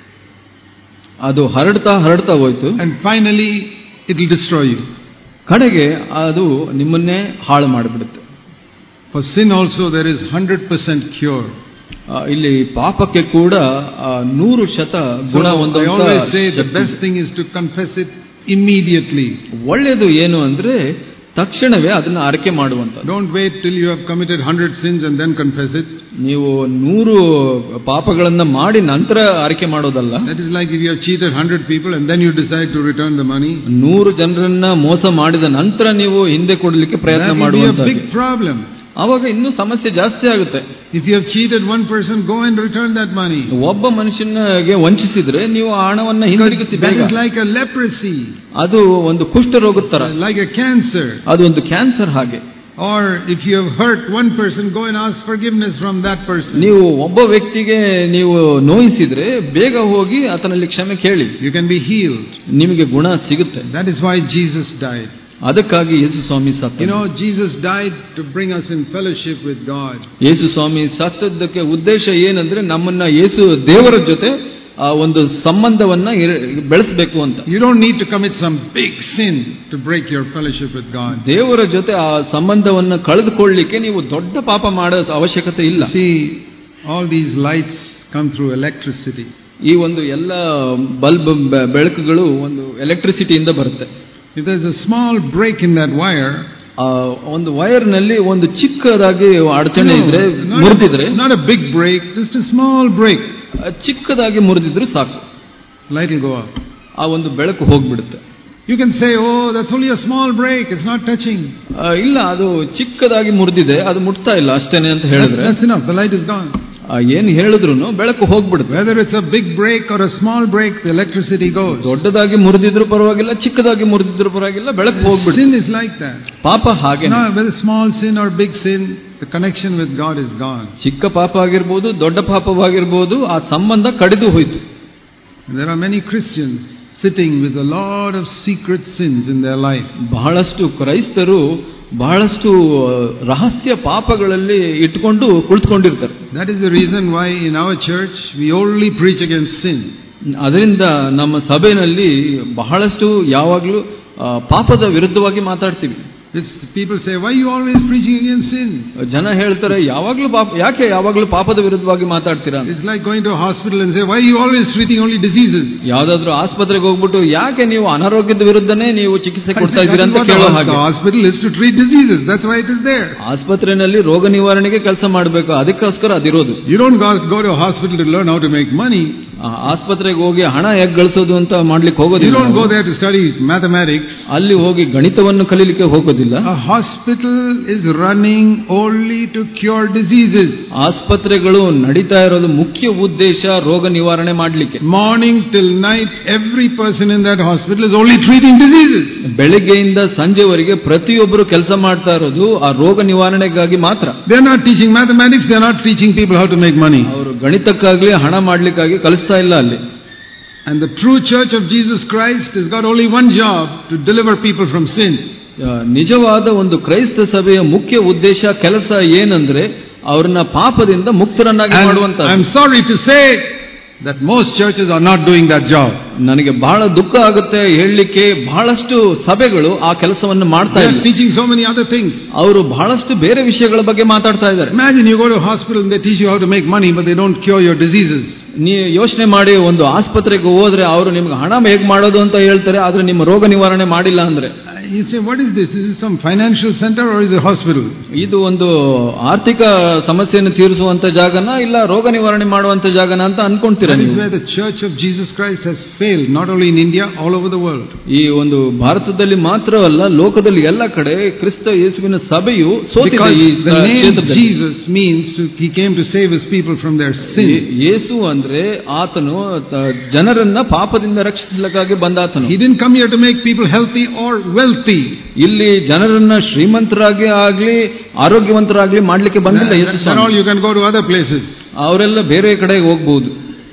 ಅದು ಹರಡ್ತಾ ಹೋಯ್ತು. And finally it will destroy you. ಕಡೆಗೆ ಅದು ನಿಮ್ಮನ್ನೇ ಹಾಳು ಮಾಡಿಬಿಡುತ್ತೆ. For sin also there is 100% cure. ಇಲ್ಲಿ ಪಾಪಕ್ಕೆ ಕೂಡ 100% ಗುಣ ಹೊಂದುವಂತ. I always say the best thing is to confess it immediately. ಒಳ್ಳೆಯದು ಏನು ಅಂದ್ರೆ ತಕ್ಷಣವೇ ಅದನ್ನ ಅರಿಕೆ ಮಾಡುವಂತ. Don't wait till you have committed 100 sins and then confess it. ನೀವು 100 ಪಾಪಗಳನ್ನ ಮಾಡಿ ನಂತರ ಅರಿಕೆ ಮಾಡೋದಲ್ಲ. That is like if you have cheated 100 people and then you decide to return the money. 100 ಜನರನ್ನ ಮೋಸ ಮಾಡಿದ ನಂತರ ನೀವು ಹಿಂದೆ ಕೊಡಲಿಕ್ಕೆ ಪ್ರಯತ್ನ ಮಾಡುವಂತ. That will be a big problem. ಆವಾಗ ಇನ್ನೂ ಸಮಸ್ಯೆ ಜಾಸ್ತಿ ಆಗುತ್ತೆ. If you have cheated one person, go and return that money. ಒಬ್ಬ ಮನುಷ್ಯನಿಗೆ ವಂಚಿಸಿದ್ರೆ ನೀವು ಆ ಹಣವನ್ನ ಹಿಂದಿರುಗಿಸಿ. That is like a leprosy. ಅದು ಒಂದು ಕುಷ್ಠರೋಗದ ತರ. Like a cancer. ಅದು ಒಂದು ಕ್ಯಾನ್ಸರ್ ಹಾಗೆ. Or if you have hurt one person, go and ask forgiveness from that person. ನೀವು ಒಬ್ಬ ವ್ಯಕ್ತಿಗೆ ನೀವು ನೋಯಿಸಿದ್ರೆ ಬೇಗ ಹೋಗಿ ಆತನಲ್ಲಿ ಕ್ಷಮೆ ಕೇಳಿ. You can be healed. ನಿಮಗೆ ಗುಣ ಸಿಗುತ್ತೆ. That is why Jesus died. ಅದಕ್ಕಾಗಿ ಯೇಸು ಸ್ವಾಮಿ ಸತ್ತ. Jesus died to bring us in fellowship with God. ಯೇಸು ಸ್ವಾಮಿ ಸತ್ತದ್ದಕ್ಕೆ ಉದ್ದೇಶ ಏನಂದ್ರೆ ನಮ್ಮನ್ನ ಯೇಸು ದೇವರ ಜೊತೆ ಆ ಒಂದು ಸಂಬಂಧವನ್ನ ಬೆಳೆಸಬೇಕು ಅಂತ. You don't need to commit some big sin to break your fellowship with God. ದೇವರ ಜೊತೆ ಆ ಸಂಬಂಧವನ್ನ ಕಳೆದುಕೊಳ್ಳಲಿಕ್ಕೆ ನೀವು ದೊಡ್ಡ ಪಾಪ ಮಾಡೋ ಅವಶ್ಯಕತೆ ಇಲ್ಲ. See, all these lights come through electricity. ಈ ಒಂದು ಎಲ್ಲ ಬಲ್ಬ್ ಬೆಳಕುಗಳು ಒಂದು ಎಲೆಕ್ಟ್ರಿಸಿಟಿಯಿಂದ ಬರುತ್ತೆ. If there's a small break in that wire, ಒಂದು ವೈರ್ ನಲ್ಲಿ ಒಂದು ಚಿಕ್ಕದಾಗಿ ಅಡಚಣೆ ಇದ್ರೆ ಮುರಿದಿದ್ರೆ, not a big break, just a small break, ಚಿಕ್ಕದಾಗಿ ಮುರಿದಿದ್ರು ಸಾಕು, light will go out. ಆ ಒಂದು ಬೆಳಕು ಹೋಗ್ಬಿಡುತ್ತೆ. You can say, oh, that's only a small break, it's not touching. ಇಲ್ಲ, ಅದು ಚಿಕ್ಕದಾಗಿ ಮುರಿದಿದೆ, ಅದು ಮುಟ್ತಾ ಇಲ್ಲ ಅಷ್ಟೇನೆ ಅಂತ ಹೇಳಿದ್ರೆ that's enough, the light is gone. ಏನ್ ಹೇಳಿದ್ರು ಬೆಳಕು ಹೋಗ್ಬಿಡುತ್ತೆ. Whether it's a big break or a small break, the electricity goes. ದೊಡ್ಡದಾಗಿ ಮುರಿದಿದ್ರು ಪರವಾಗಿಲ್ಲ, ಚಿಕ್ಕದಾಗಿ ಮುರಿದಿದ್ರು ಪರವಾಗಿಲ್ಲ, ಬೆಳಕು ಹೋಗ್ಬಿಡುತ್ತೆ. Sin is like that. ಪಾಪ ಹಾಗೆ. Whether small sin or big sin, the connection with God is gone. ಚಿಕ್ಕ ಪಾಪ ಆಗಿರ್ಬೋದು, ದೊಡ್ಡ ಪಾಪವಾಗಿರ್ಬೋದು, ಆ ಸಂಬಂಧ ಕಡಿದು ಹೋಯ್ತು. There are many Christians sitting with a lot of secret sins in their life. ಬಹಳಷ್ಟು ಕ್ರೈಸ್ತರು ಬಹಳಷ್ಟು ರಹಸ್ಯ ಪಾಪಗಳಲ್ಲಿ ಇಟ್ಟುಕೊಂಡು ಕುಳಿತುಕೊಂಡಿರ್ತಾರೆ. That is the reason why in our church we only preach against sin. ಅದರಿಂದ ನಮ್ಮ ಸಭೆಯಲ್ಲಿ ಬಹಳಷ್ಟು ಯಾವಾಗಲೂ ಪಾಪದ ವಿರುದ್ಧವಾಗಿ ಮಾತಾಡ್ತೀವಿ. It's, people say, why are you always preaching against sin? ಜನ ಹೇಳ್ತಾರೆ ಯಾಕೆ ಯಾವಾಗಲೂ ಪಾಪದ ವಿರುದ್ಧವಾಗಿ ಮಾತಾಡ್ತೀರಾ? It's like going to a hospital and say, why are you always treating only diseases? ಯಾವ್ದಾದ್ರು ಆಸ್ಪತ್ರೆಗೆ ಹೋಗ್ಬಿಟ್ಟು ಯಾಕೆ ನೀವು ಅನಾರೋಗ್ಯದ ವಿರುದ್ಧನೇ ನೀವು ಚಿಕಿತ್ಸೆ ಕೊಡ್ತಾ ಇದ್ದೀರಾ ಅಂತ ಕೇಳೋ ಹಾಗೆ. The hospital is to treat diseases. That's why it is there. ಆಸ್ಪತ್ರೆಯಲ್ಲಿ ರೋಗ ನಿವಾರಣೆಗೆ ಕೆಲಸ ಮಾಡಬೇಕು, ಅದಕ್ಕೋಸ್ಕರ ಅದಿರೋದು. You don't go to a hospital to learn how to make money. ಆಸ್ಪತ್ರೆಗೆ ಹೋಗಿ ಹಣ ಹೇಗೆ ಗಳಿಸೋದು ಅಂತ ಮಾಡ್ಲಿಕ್ಕೆ ಹೋಗೋದಿಲ್ಲ. You don't go there to study mathematics. ಅಲ್ಲಿ ಹೋಗಿ ಗಣಿತವನ್ನು ಕಲೀಲಿಕ್ಕೆ ಹೋಗೋದಿಲ್ಲ. A hospital is running only to cure diseases. ಆಸ್ಪತ್ರೆಗಳು ನಡೀತಾ ಇರೋದು ಮುಖ್ಯ ಉದ್ದೇಶ ರೋಗ ನಿವಾರಣೆ ಮಾಡಲಿಕ್ಕೆ. Morning till night every person in that hospital is only treating diseases. ಬೆಳಗ್ಗೆಯಿಂದ ಸಂಜೆವರೆಗೆ ಪ್ರತಿಯೊಬ್ಬರು ಕೆಲಸ ಮಾಡ್ತಾ ಇರೋದು ಆ ರೋಗ ನಿವಾರಣೆಗಾಗಿ ಮಾತ್ರ. They are not teaching mathematics, they are not teaching people how to make money. ಅವರು ಗಣಿತಕ್ಕಾಗ್ಲಿ ಹಣ ಮಾಡ್ಲಿಕ್ಕಾಗಿ ಕಲಿಸ್ತಾ ಇಲ್ಲ ಅಲ್ಲಿ. And the true church of Jesus Christ has got only one job, to deliver people from sin. ನಿಜವಾದ ಒಂದು ಕ್ರೈಸ್ತ ಸಭೆಯ ಮುಖ್ಯ ಉದ್ದೇಶ ಕೆಲಸ ಏನಂದ್ರೆ ಅವ್ರನ್ನ ಪಾಪದಿಂದ ಮುಕ್ತರನ್ನಾಗಿ ಮಾಡುವಂತ. I am sorry to say that most churches are not doing that job. ನನಗೆ ಬಹಳ ದುಃಖ ಆಗುತ್ತೆ ಹೇಳಲಿಕ್ಕೆ, ಬಹಳಷ್ಟು ಸಭೆಗಳು ಆ ಕೆಲಸವನ್ನು ಮಾಡ್ತಾ ಇಲ್ಲ. Teaching so many other things. ಅವರು ಬಹಳಷ್ಟು ಬೇರೆ ವಿಷಯಗಳ ಬಗ್ಗೆ ಮಾತಾಡ್ತಾ ಇದ್ದಾರೆ. Imagine you go to a hospital and they teach you how to make money, but they don't cure your diseases. ನೀವು ಯೋಚನೆ ಮಾಡಿ, ಒಂದು ಆಸ್ಪತ್ರೆಗೆ ಹೋದ್ರೆ ಅವರು ನಿಮ್ಗೆ ಹಣ ಹೇಗೆ ಮಾಡೋದು ಅಂತ ಹೇಳ್ತಾರೆ, ಆದ್ರೆ ನಿಮ್ಮ ರೋಗ ನಿವಾರಣೆ ಮಾಡಿಲ್ಲ ಅಂದ್ರೆ. You say, what is this? Is this some financial center or is it a hospital? ಇದು ಒಂದು ಆರ್ಥಿಕ ಸಮಸ್ಯೆಯನ್ನು ತೀರಿಸುವಂತ ಜಾಗನ ಇಲ್ಲ ರೋಗ ನಿವಾರಣೆ ಮಾಡುವಂತ ಜಾಗನ ಅಂತ ಅನ್ಕೊಂತೀರಾ? That is where the Church of Jesus Christ has failed, not only in India, all over the world. ಈ ಒಂದು ಭಾರತದಲ್ಲಿ ಮಾತ್ರವಲ್ಲ, ಲೋಕದಲ್ಲಿ ಎಲ್ಲ ಕಡೆ ಕ್ರಿಸ್ತ ಯೇಸುವಿನ ಸಭೆಯು ಸೋತಿದೆ. ಈ ಕ್ಷೇತ್ರದಲ್ಲಿ Jesus means he came to save his people from their sins. ಯೇಸು ಅಂದ್ರೆ ಆತನು ಜನರನ್ನ ಪಾಪದಿಂದ ರಕ್ಷಿಸಲಿಕ್ಕಾಗಿ ಬಂದಾತನು. He didn't come here to make people healthy or wealthy. ಇಲ್ಲಿ ಜನರನ್ನ ಶ್ರೀಮಂತರಾಗಿ ಆಗ್ಲಿ ಆರೋಗ್ಯವಂತರಾಗ್ಲಿ ಮಾಡ್ಲಿಕ್ಕೆ ಬಂದಿಲ್ಲ ಯೇಸು. You can go to other places. ಅವರೆಲ್ಲ ಬೇರೆ ಕಡೆಗೆ ಹೋಗಬಹುದು.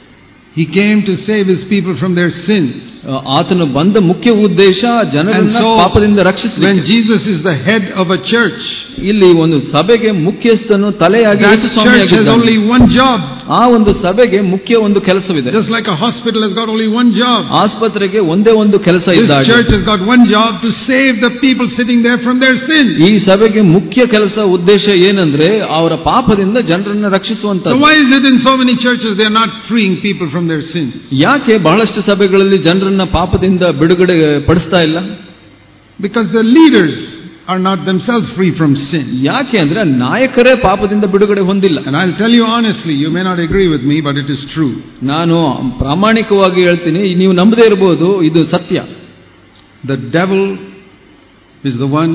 He came to save his people from their sins. ಆತನು ಬಂದ ಮುಖ್ಯ ಉದ್ದೇಶ ಜನರನ್ನ ಪಾಪದಿಂದ ರಕ್ಷಿಸಲಿಕ್ಕೆ. When Jesus is the head of a church, ಇಲ್ಲಿ ಒಂದು ಸಭೆಗೆ ಮುಖ್ಯಸ್ಥನು ತಲೆಯಾಗಿ ಯೇಸು ಸ್ವಾಮಿಯಾಗಿದ್ದಾನೆ. Church has only one job. ಆ ಒಂದು ಸಭೆಗೆ ಮುಖ್ಯ ಒಂದು ಕೆಲಸವಿದೆ. Just like a hospital has got only one job. ಆಸ್ಪತ್ರೆಗೆ ಒಂದೇ ಒಂದು ಕೆಲಸ ಇದ್ದಾಗ, this church has got one job, to save the people sitting there from their sins. ಈ ಸಭೆಗೆ ಮುಖ್ಯ ಕೆಲಸ ಉದ್ದೇಶ ಏನಂದ್ರೆ ಅವರ ಪಾಪದಿಂದ ಜನರನ್ನ ರಕ್ಷಿಸುವಂತ. So why is it in so many churches they are not freeing people from their sins? ಯಾಕೆ ಬಹಳಷ್ಟು ಸಭೆಗಳಲ್ಲಿ ಜನರನ್ನ ಪಾಪದಿಂದ ಬಿಡುಗಡೆ ಪಡಿಸ್ತಾ ಇಲ್ಲ? Because the leaders are not themselves free from sin. ಯಾಕೆ ಅಂದ್ರೆ ನಾಯಕರೇ ಪಾಪದಿಂದ ಬಿಡುಗಡೆ ಹೊಂದಿಲ್ಲ. And I'll tell you honestly, you may not agree with me, but it is true. ನಾನು ಪ್ರಾಮಾಣಿಕವಾಗಿ ಹೇಳ್ತೀನಿ, ನೀವು ನಂಬದೇ ಇರಬಹುದು, ಇದು ಸತ್ಯ. The devil is the one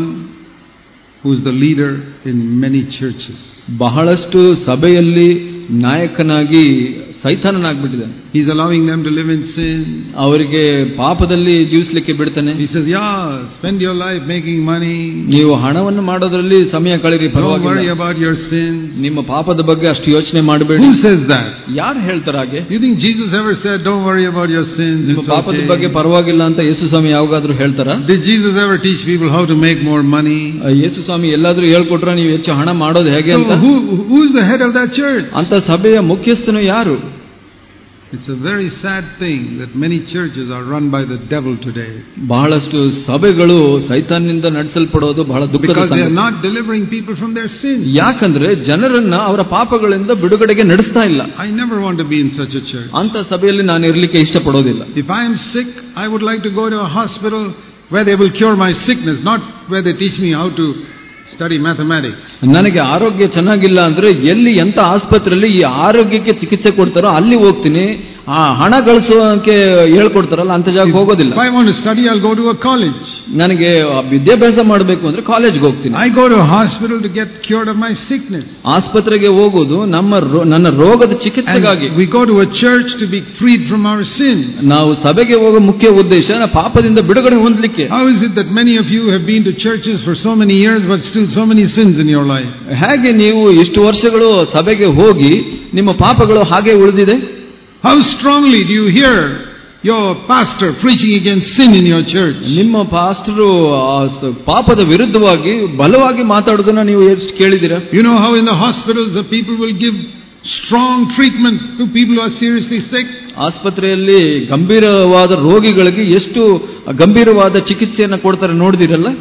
who is the leader in many churches. ಬಹಳಷ್ಟು ಸಭೆಯಲ್ಲಿ ನಾಯಕನಾಗಿ ಸೈತಾನನಾಗ್ಬಿಟ್ಟಿದ್ದಾನೆ. He is allowing them to live in sin. ಅವರಿಗೆ ಪಾಪದಲ್ಲಿ ಜೀವಿಸಲಿಕ್ಕೆ ಬಿಡ್ತಾನೆ. He says, yeah, spend your life making money. ನೀವು ಹಣವನ್ನು ಮಾಡೋದ್ರಲ್ಲಿ ಸಮಯ ಕಳೆಯಿರಿ, ಪರವಾಗಿಲ್ಲ. Don't worry about your sins. ನಿಮ್ಮ ಪಾಪದ ಬಗ್ಗೆ ಅಷ್ಟು ಯೋಚನೆ ಮಾಡಬೇಡಿ. Who says that? ಯಾರು ಹೇಳ್ತಾರೆ ಹಾಗೆ? You think Jesus ever said, don't worry about your sins? ನಿಮ್ಮ ಪಾಪದ ಬಗ್ಗೆ ಪರವಾಗಿಲ್ಲ ಅಂತ ಯೇಸು ಸ್ವಾಮಿ ಯಾವಾಗಾದ್ರೂ ಹೇಳ್ತಾರಾ? Did Jesus ever teach people how to make more money? ಯೇಸು ಸ್ವಾಮಿ ಎಲ್ಲಾದ್ರೂ ಹೇಳ್ಕೊಟ್ರ ನೀವು ಹೆಚ್ಚು ಹಣ ಮಾಡೋದು ಹೇಗೆ ಅಂತ? Who is the head of that church? ಅಂತ ಸಭೆಯ ಮುಖ್ಯಸ್ಥನು ಯಾರು? It's a very sad thing that many churches are run by the devil today. ಬಹಳಷ್ಟು ಸಭೆಗಳು ಸೈತಾನನಿಂದ ನಡೆಸಲ್ಪಡೋದು ಬಹಳ ದುಃಖದ ಸಂಗತಿ. Because they are not delivering people from their sins. ಯಾಕಂದ್ರೆ ಜನರನ್ನ ಅವರ ಪಾಪಗಳಿಂದ ಬಿಡುಗಡೆಗೆ ನಡೆಸ್ತಾ ಇಲ್ಲ. I never want to be in such a church. ಅಂತ ಸಭೆಯಲ್ಲಿ ನಾನು ಇರಲಿಕ್ಕೆ ಇಷ್ಟಪಡೋದಿಲ್ಲ. If I am sick, I would like to go to a hospital where they will cure my sickness, not where they teach me how to study mathematics. ನನಗೆ ಆರೋಗ್ಯ ಚೆನ್ನಾಗಿಲ್ಲ ಅಂದ್ರೆ ಎಲ್ಲಿ ಎಂತ ಆಸ್ಪತ್ರೆಯಲ್ಲಿ ಈ ಆರೋಗ್ಯಕ್ಕೆ ಚಿಕಿತ್ಸೆ ಕೊಡ್ತಾರೋ ಅಲ್ಲಿ ಹೋಗ್ತೀನಿ. ಆ ಹಣ ಗಳಿಸೋಕೆ ಹೇಳ್ಕೊಡ್ತಾರಲ್ಲ ಅಂತ ಜಾಗಕ್ಕೆ ಹೋಗೋದಿಲ್ಲ. If I want to study, I'll go to a college. ನನಗೆ ವಿದ್ಯಾಭ್ಯಾಸ ಮಾಡಬೇಕು ಅಂದ್ರೆ ಕಾಲೇಜ್ಗೆ ಹೋಗ್ತೀನಿ. I go to a hospital to get cured of my sickness. ಆಸ್ಪತ್ರೆಗೆ ಹೋಗೋದು ನನ್ನ ರೋಗದ ಚಿಕಿತ್ಸೆಗಾಗಿ. We go to a church to be freed from our sins. ನಾವು ಸಭೆಗೆ ಹೋಗೋ ಮುಖ್ಯ ಉದ್ದೇಶ ಪಾಪದಿಂದ ಬಿಡುಗಡೆ ಹೊಂದಲಿಕ್ಕೆ. How is it that many of you have been to churches for so many years but still so many sins in your life? ಹೇಗೆ ನೀವು ಇಷ್ಟು ವರ್ಷಗಳು ಸಭೆಗೆ ಹೋಗಿ ನಿಮ್ಮ ಪಾಪಗಳು ಹಾಗೆ ಉಳಿದಿದೆ? How strongly do you hear your pastor preaching against sin in your church? ನಿಮ್ಮ ಪಾಸ್ಟರು ಪಾಪದ ವಿರುದ್ಧವಾಗಿ ಬಲವಾಗಿ ಮಾತಾಡೋದನ್ನ ನೀವು ಎಷ್ಟು ಕೇಳಿದಿರಾ? You know how in the hospitals the people will give strong treatment to people who are seriously sick? ಆಸ್ಪತ್ರೆಯಲ್ಲಿ ಗಂಭೀರವಾದ ರೋಗಿಗಳಿಗೆ ಎಷ್ಟು ಗಂಭೀರವಾದ ಚಿಕಿತ್ಸೆಯನ್ನು ಕೊಡ್ತಾರೆ ನೋಡಿದಿರಲ್ಲ?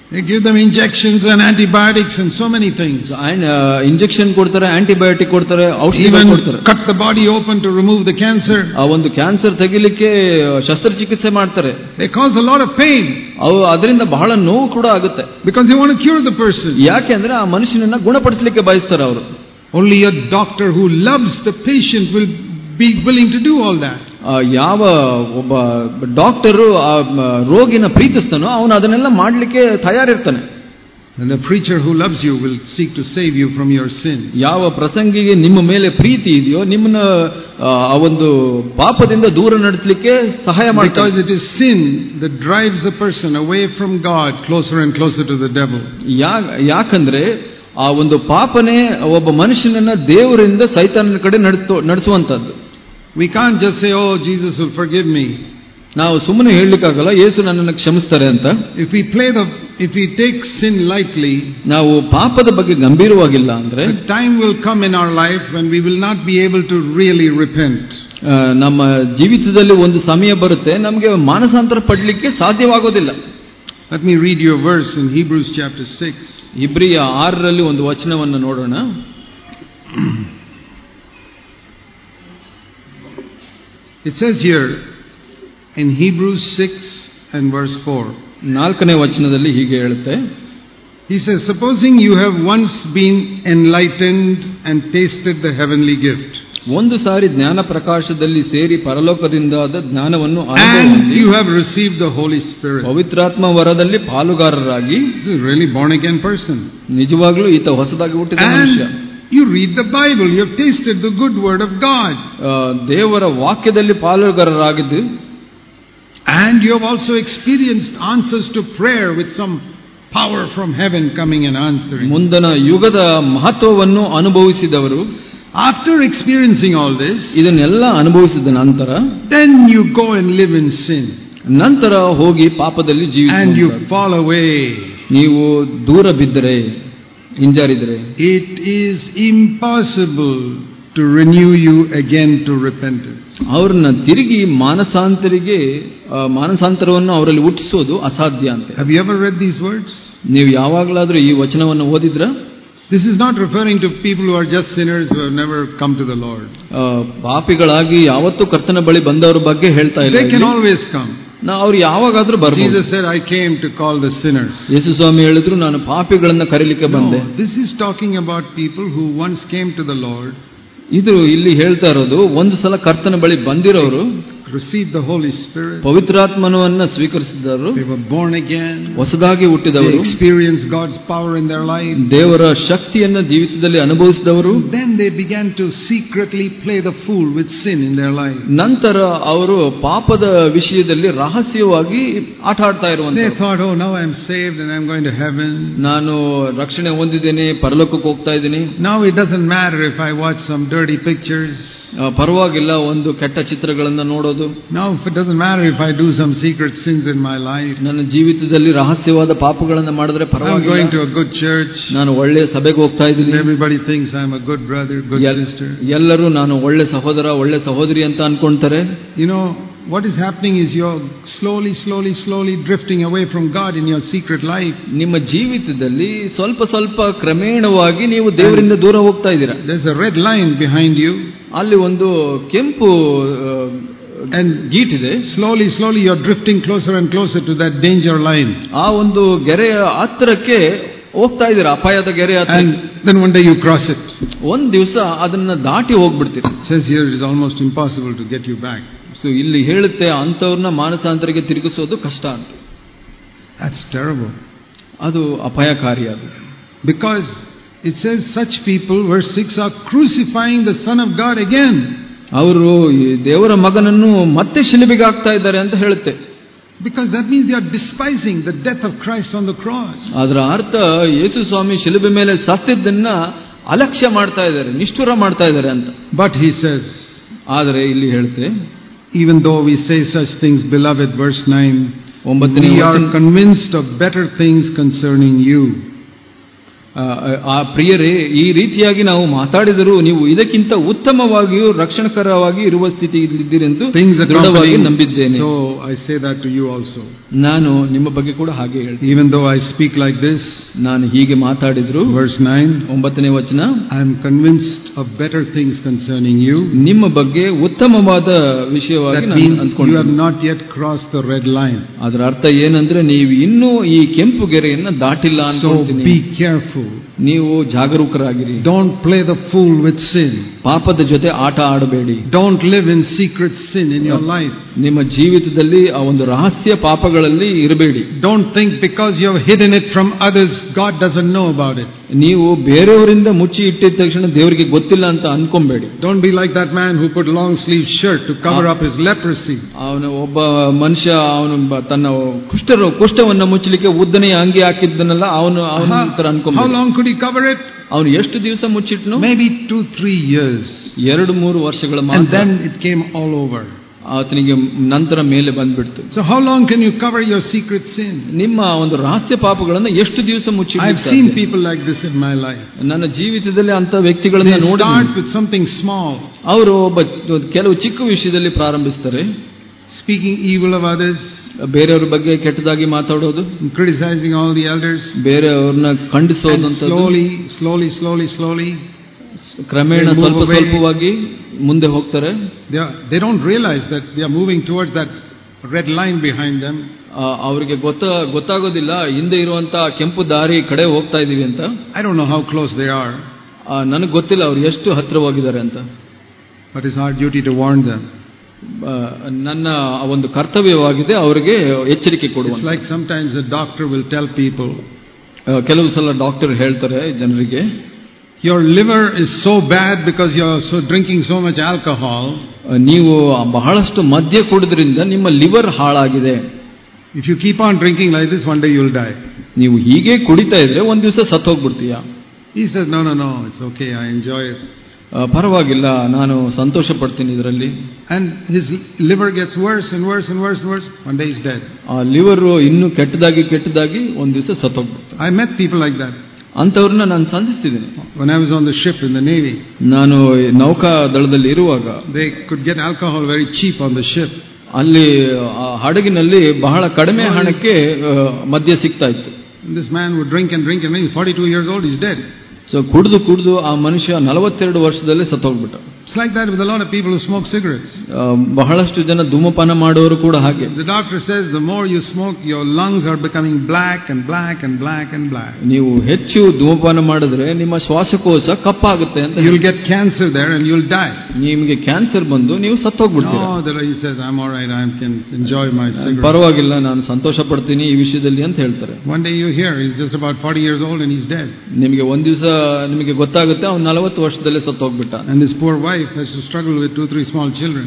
They give them injections and antibiotics and so many things. Injection ಕೊಡ್ತಾರೆ, ಆಂಟಿಬಯೋಟಿಕ್ ಕೊಡ್ತಾರೆ, ಔಷಧಿ ಕೊಡ್ತಾರೆ. Cut the body open to remove the cancer. ಆ ಒಂದು ಕ್ಯಾನ್ಸರ್ ತೆಗಿಲಿಕ್ಕೆ ಶಸ್ತ್ರಚಿಕಿತ್ಸೆ ಮಾಡ್ತಾರೆ. They cause a lot of pain. ಅದರಿಂದ ಬಹಳ ನೋವು ಕೂಡ ಆಗುತ್ತೆ. Because they want to cure the person. ಯಾಕೆ ಅಂದ್ರೆ ಆ ಮನುಷ್ಯನನ್ನ ಗುಣಪಡಿಸಲಿಕ್ಕೆ ಬಯಸ್ತಾರೆ ಅವರು. Only a doctor who loves the patient will be willing to do all that. ಯಾವ ಒಬ್ಬ ಡಾಕ್ಟರು ರೋಗಿನ ಪ್ರೀತಿಸ್ತಾನೋ ಅವನು ಅದನ್ನೆಲ್ಲ ಮಾಡಲಿಕ್ಕೆ ತಯಾರಿರ್ತಾನೆ. And a preacher who loves you will seek to save you from your sins. ಯಾವ ಪ್ರಸಂಗಿಗೆ ನಿಮ್ಮ ಮೇಲೆ ಪ್ರೀತಿ ಇದೆಯೋ ನಿಮ್ಮನ್ನ ಆ ಒಂದು ಪಾಪದಿಂದ ದೂರ ನಡೆಸಲಿಕ್ಕೆ ಸಹಾಯ ಮಾಡ್ತಾನೆ. Because it is sin that drives a person away from God closer and closer to the devil. ಯಾಕಂದ್ರೆ ಆ ಒಂದು ಪಾಪನೇ ಒಬ್ಬ ಮನುಷ್ಯನನ್ನ ದೇವರಿಂದ ಸೈತಾನನ ಕಡೆ ನಡೆಸುವಂತದ್ದು. We can't just say, oh, Jesus will forgive me. ನಾವು ಸುಮ್ಮನೆ ಹೇಳಲಿಕ್ಕಾಗಲ್ಲ ಯೇಸು ನನ್ನನ್ನು ಕ್ಷಮಿಸ್ತಾರೆ ಅಂತ. If we take sin lightly, ನಾವು ಪಾಪದ ಬಗ್ಗೆ ಗಂಭೀರವಾಗಿಲ್ಲ ಅಂದ್ರೆ, the time will come in our life when we will not be able to really repent. ನಮ್ಮ ಜೀವಿತದಲ್ಲಿ ಒಂದು ಸಮಯ ಬರುತ್ತೆ ನಮಗೆ ಮಾನಸಾಂತರ ಪಡಲಿಕ್ಕೆ ಸಾಧ್ಯವಾಗೋದಿಲ್ಲ. Let me read you a verse in Hebrews chapter 6. ಇಬ್ರಿಯ 6ರಲ್ಲಿ ಒಂದು ವಚನವನ್ನು ನೋಡೋಣ. It says here in Hebrews 6 and verse 4. 4ನೇ ವಚನದಲ್ಲಿ ಹೀಗೆ ಹೇಳುತ್ತೆ. He says, supposing you have once been enlightened and tasted the heavenly gift. ಒಂದು ಸಾರಿ ಜ್ಞಾನ ಪ್ರಕಾಶದಲ್ಲಿ ಸೇರಿ ಪರಲೋಕದಿಂದಾದ ಜ್ಞಾನವನ್ನು and you have received the Holy Spirit. ಪವಿತ್ರಾತ್ಮ ವರದಲ್ಲಿ ಪಾಲುಗಾರರಾಗಿ. This is really born again person. ನಿಜವಾಗ್ಲೂ ಈತ ಹೊಸದಾಗಿ ಹುಟ್ಟಿದ ಮನುಷ್ಯ. You read the Bible, you have tasted the good word of God. ದೇವರ ವಾಕ್ಯದಲ್ಲಿ ಪಾಲುಗಾರರಾಗಿದ್ದು. And you have also experienced answers to prayer with some power from heaven coming and answering. ಮುಂದನ ಯುಗದ ಮಹತ್ವವನ್ನು ಅನುಭವಿಸಿದವರು. After experiencing all this, ಇದನ್ನೆಲ್ಲ ಅನುಭವಿಸಿದ ನಂತರ, then you go and live in sin. ನಂತರ ಹೋಗಿ ಪಾಪದಲ್ಲಿ ಜೀವಿಸಿ and you fall away. ನೀವು ದೂರ ಬಿದ್ದರೆ, ಹಿಂಜರಿದರೆ, it is impossible to renew you again to repentance. ಅವರನ್ನ ತಿರುಗಿ ಮಾನಸಾಂತರವನ್ನು ಅವರಲ್ಲಿ ಹುಟ್ಟಿಸೋದು ಅಸಾಧ್ಯ ಅಂತ. Have you ever read these words? ನೀವು ಯಾವಾಗಲಾದ್ರೂ ಈ ವಚನವನ್ನು ಓದಿದ್ರ? This is not referring to people who are just sinners who have never come to the Lord. ಪಾಪಿಗಳಾಗಿ ಯಾವತ್ತೂ ಕರ್ತನ ಬಳಿ ಬಂದವರ ಬಗ್ಗೆ ಹೇಳ್ತಾ ಇಲ್ಲ. They can always come. ಅವ್ರು ಯಾವಾಗಾದ್ರೂ ಬರ್ಬೋದು. Jesus said, I came to call the sinners. ಯೇಸು ಸ್ವಾಮಿ ಹೇಳಿದ್ರು, ನಾನು ಪಾಪಿಗಳನ್ನ ಕರೀಲಿಕ್ಕೆ ಬಂದೆ. This is talking about people who once came to the Lord. ಇದು ಇಲ್ಲಿ ಹೇಳ್ತಾ ಇರೋದು ಒಂದು ಸಲ ಕರ್ತನ ಬಳಿ ಬಂದಿರೋರು, received the Holy Spirit, ಪವಿತ್ರಾತ್ಮನನ್ನು ಸ್ವೀಕರಿಸಿದವರು, they were born again, ಹೊಸದಾಗಿ ಹುಟ್ಟಿದವರು, they experienced God's power in their life, ದೇವರ ಶಕ್ತಿಯನ್ನು ಜೀವಿತದಲ್ಲಿ ಅನುಭವಿಸಿದವರು. Then they began to secretly play the fool with sin in their life. ನಂತರ ಅವರು ಪಾಪದ ವಿಷಯದಲ್ಲಿ ರಹಸ್ಯವಾಗಿ ಆಟ ಆಡ್ತಾ ಇರುವಂತ. They thought, oh, now I am saved and I am going to heaven. ನಾನು ರಕ್ಷಣೆ ಹೊಂದಿದ್ದೇನೆ, ಪರಲೋಕಕ್ಕೆ ಹೋಗ್ತಾ ಇದ್ದೀನಿ. Now it doesn't matter if I watch some dirty pictures. ಪರವಾಗಿಲ್ಲ ಒಂದು ಕೆಟ್ಟ ಚಿತ್ರಗಳನ್ನು ನೋಡೋದು. Now it doesn't matter if I do some secret sins in my life. ನನ್ನ ಜೀವಿತದಲ್ಲಿ ರಹಸ್ಯವಾದ ಪಾಪಗಳನ್ನು ಮಾಡಿದ್ರೆ ಪರವಾಗಿಲ್ಲ. I'm going to a good church. ನಾನು ಒಳ್ಳೆ ಸಭೆಗೆ ಹೋಗ್ತಾ ಇದ್ದೀನಿ. Everybody thinks I'm a good brother, good sister. ಎಲ್ಲರೂ ನಾನು ಒಳ್ಳೆ ಸಹೋದರ, ಒಳ್ಳೆ ಸಹೋದರಿ ಅಂತ ಅನ್ಕೊಂತಾರೆ. You know what is happening is you're slowly drifting away from God in your secret life. ನಿಮ್ಮ ಜೀವಿತದಲ್ಲಿ ಸ್ವಲ್ಪ ಕ್ರಮೇಣವಾಗಿ ನೀವು ದೇವರಿಂದ ದೂರ ಹೋಗ್ತಾ ಇದ್ದೀರಾ. There's a red line behind you. ಅಲ್ಲಿ ಒಂದು ಕೆಂಪು and ಗೀಟ್ ಇದೆ. Slowly you're drifting closer and closer to that danger line. ಆ ಒಂದು ಗೆರೆಯ ಹತ್ತಿರಕ್ಕೆ ಹೋಗ್ತಾ ಇದ್ದೀರಾ, ಅಪಾಯದ ಗೆರೆ ಹತ್ತಿರ. And then one day you cross it. ಒಂದು ದಿವಸ ಅದನ್ನ ದಾಟಿ ಹೋಗ್ಬಿಡ್ತೀರಾ. It says here it is almost impossible to get you back. So ಇಲ್ಲಿ ಹೇಳುತ್ತೆ ಅಂಥವ್ರನ್ನ ಮಾನಸಾಂತರಿಗೆ ತಿರುಗಿಸೋದು ಕಷ್ಟ ಅಂತ. That's terrible. ಅದು ಅಪಾಯಕಾರಿಯಾಗಿದೆ. Because it says such people, verse 6, are crucifying the Son of God again. ಅವರು ದೇವರ ಮಗನನ್ನು ಮತ್ತೆ ಶಿಲುಬೆಗೆ ಹಾಕ್ತಾ ಇದ್ದಾರೆ ಅಂತ ಹೇಳುತ್ತೆ. Because that means they are despising the death of Christ on the cross. ಅದರ ಅರ್ಥ ಯೇಸು ಸ್ವಾಮಿ ಶಿಲುಬೆ ಮೇಲೆ ಸತ್ತಿದ್ದನ್ನ ಅಲಕ್ಷ್ಯ ಮಾಡ್ತಾ ಇದ್ದಾರೆ, ನಿಷ್ಠುರ ಮಾಡ್ತಾ ಇದ್ದಾರೆ ಅಂತ. But he says, ಆದರೆ ಇಲ್ಲಿ ಹೇಳುತ್ತೆ, even though we say such things, beloved, verse 9, we are convinced of better things concerning you. ಆ ಪ್ರಿಯರೇ, ಈ ರೀತಿಯಾಗಿ ನಾವು ಮಾತಾಡಿದರೂ ನೀವು ಇದಕ್ಕಿಂತ ಉತ್ತಮವಾಗಿಯೂ ರಕ್ಷಣಕರವಾಗಿ ಇರುವ ಸ್ಥಿತಿಯಲ್ಲಿದ್ದೀರೆಂದು ದೃಢವಾಗಿ ನಂಬಿದ್ದೇನೆ. So I say that to you also. ನಾನು ನಿಮ್ಮ ಬಗ್ಗೆ ಕೂಡ ಹಾಗೆ ಹೇಳ್ತೀನಿ. Even though I speak like this, ನಾನು ಹೀಗೆ ಮಾತಾಡಿದ್ರು, verse 9, 9ನೇ ವಚನ, I am convinced of better things concerning you. ನಿಮ್ಮ ಬಗ್ಗೆ ಉತ್ತಮವಾದ ವಿಷಯವಾಗಿ ನಾನು ಅಂದ್ಕೊಂಡಿದ್ದೇನೆ. You have not yet crossed the red line. ಅದರ ಅರ್ಥ ಏನಂದ್ರೆ ನೀವು ಇನ್ನೂ ಈ ಕೆಂಪು ಗೆರೆಯನ್ನು ದಾಟಿಲ್ಲ ಅನ್ಕೊಳ್ತೀನಿ. So be careful. ನೀವು ಜಾಗರೂಕರಾಗಿರಿ. Don't play the fool with sin. ಪಾಪದ ಜೊತೆ ಆಟ ಆಡಬೇಡಿ. Don't live in secret sin in your life. ನಿಮ್ಮ ಜೀವಿತದಲ್ಲಿ ಆ ಒಂದು ರಹಸ್ಯ ಪಾಪಗಳಲ್ಲಿ ಇರಬೇಡಿ. Don't think because you have hidden it from others, God doesn't know about it. ನೀವು ಬೇರೆಯವರಿಂದ ಮುಚ್ಚಿ ಇಟ್ಟಿದ ತಕ್ಷಣ ದೇವರಿಗೆ ಗೊತ್ತಿಲ್ಲ ಅಂತ ಅನ್ಕೊಂಬೇಡಿ. Don't be like that man who put long sleeve shirt to cover up his leprosy. ಅವನು ಒಬ್ಬ ಮನುಷ್ಯ, ಅವನು ತನ್ನ ಕುಷ್ಠವನ್ನು ಮುಚ್ಚಲಿಕ್ಕೆ ಉದ್ದನೆಯ ಅಂಗಿ ಹಾಕಿದ್ದನಲ್ಲ, ಅವನು ತರ ಅನ್ಕೊಂಡ. How long could he cover it? ಅವನು ಎಷ್ಟು ದಿವಸ ಮುಚ್ಚಿಟ್ನು? Maybe 2-3 years. 2-3 ವರ್ಷಗಳ ಮಾತ್ರ. And then it came all over. ಆತನಿಗೆ ನಂತರ ಮೇಲೆ ಬಂದ್ಬಿಡ್ತು. So how long can you cover your secret sin? ನಿಮ್ಮ ಒಂದು ರಹಸ್ಯ ಪಾಪಗಳನ್ನು ಎಷ್ಟು ದಿವಸ ಮುಚ್ಚಿಡ್ತೀರಿ? I have seen people like this in my life. ನನ್ನ ಜೀವಿತದಲ್ಲಿ ಅಂತ ವ್ಯಕ್ತಿಗಳನ್ನ ನೋಡಿ. They start with something small. ಅವರು ಕೆಲವು ಚಿಕ್ಕ ವಿಷಯದಲ್ಲಿ ಪ್ರಾರಂಭಿಸ್ತಾರೆ. Speaking evil of others, ಬೇರೆಯವರ ಬಗ್ಗೆ ಕೆಟ್ಟದಾಗಿ ಮಾತಾಡೋದು, criticizing all the elders, ಬೇರೆಯವರನ್ನ ಖಂಡಿಸೋದಂತದ್ದು. Slowly ಕ್ರಮೇಣ ಸ್ವಲ್ಪವಾಗಿ ಮುಂದೆ ಹೋಗ್ತಾರೆ. They don't realize that they are moving towards that red line behind them. ಅವರಿಗೆ ಗೊತ್ತಾಗೋದಿಲ್ಲ ಹಿಂದೆ ಇರುವಂತ ಕೆಂಪು ದಾರಿ ಕಡೆ ಹೋಗ್ತಾ ಇದೀವಿ ಅಂತ. I don't know how close they are. ನನಗೆ ಗೊತ್ತಿಲ್ಲ ಅವರು ಎಷ್ಟು ಹತ್ತಿರವಾಗಿದ್ದಾರೆ ಅಂತ. But it's our duty to warn them. ನನ್ನ ಒಂದು ಕರ್ತವ್ಯವಾಗಿದೆ ಅವರಿಗೆ ಎಚ್ಚರಿಕೆ ಕೊಡುವುದು. It's like sometimes a doctor will tell people, ಕೆಲವು ಸಲ ಡಾಕ್ಟರ್ ಹೇಳ್ತಾರೆ ಜನರಿಗೆ, your liver is so bad because you are drinking so much alcohol. ನೀವು ಬಹಳಷ್ಟು ಮದ್ಯ ಕುಡಿದ್ರಿಂದ ನಿಮ್ಮ ಲಿವರ್ ಹಾಳಾಗಿದೆ. If you keep on drinking like this, one day you will die. ನೀವು ಹೀಗೆ ಕುಡಿತಾ ಇದ್ರೆ ಒಂದು ದಿವಸ ಸತ್ತು ಹೋಗ್ಬಿಡ್ತೀಯಾ? He says, no, it's okay, I enjoy it. ಪರವಾಗಿಲ್ಲ, ನಾನು ಸಂತೋಷ ಪಡ್ತೀನಿ ಇದರಲ್ಲಿ. And his liver gets worse and worse. One day he's dead. ಆ ಲಿವರ್ ಇನ್ನೂ ಕೆಟ್ಟದಾಗಿ ಒಂದು ದಿವಸ ಸತ್ತು ಹೋಗ್ಬಿಡ್ತಾರೆ. I met people like that. ಅಂತವ್ರನ್ನ ನಾನು ಸಂಧಿಸಿದ್ದೇನೆ. When I was on the ship in the Navy, ನಾನು ನೌಕಾ ದಳದಲ್ಲಿ ಇರುವಾಗ they could get alcohol very cheap on the ship. ಅಲ್ಲಿ ಹಡಗಿನಲ್ಲಿ ಬಹಳ ಕಡಿಮೆ ಹಣಕ್ಕೆ ಮದ್ಯ ಸಿಗ್ತಾ ಇತ್ತು. This man would drink and when he's 42 years old, he's dead. So ಕುಡಿದು ಆ ಮನುಷ್ಯ 42 ವರ್ಷದಲ್ಲೇ ಸತ್ತೋಗ್ಬಿಟ್ಟ. It's like that with a lot of people who smoke cigarettes. ಬಹಳಷ್ಟು ಜನ ಧೂಮಪಾನ ಮಾಡೋರು ಕೂಡ ಹಾಗೆ. The doctor says the more you smoke, your lungs are becoming black. ನೀವು ಹೆಚ್ಚು ಧೂಮಪಾನ ಮಾಡಿದ್ರೆ ನಿಮ್ಮ ಶ್ವಾಸಕೋಶ ಕಪ್ಪಾಗುತ್ತೆ ಅಂತ. You'll get cancer there and you'll die. ನಿಮಗೆ ಕ್ಯಾನ್ಸರ್ ಬಂದು ನೀವು ಸತ್ತೋಗ್ಬಿಡ್ತೀರಾ. No, he says I'm all right, I can enjoy my cigarette. ಪರವಾಗಿಲ್ಲ, ನಾನು ಸಂತೋಷ ಪಡ್ತೀನಿ ಈ ವಿಷಯದಲ್ಲಿ ಅಂತ ಹೇಳ್ತಾರೆ. One day you hear he's just about 40 years old and he's dead. ನಿಮಗೆ ಒಂದು ದಿವಸ ನಿಮಗೆ ಗೊತ್ತಾಗುತ್ತೆ ಅವನು 40 ವರ್ಷದಲ್ಲೇ ಸತ್ತೋಗ್ಬಿಟ್ಟ. And this poor wife has to struggle with 2-3 small children.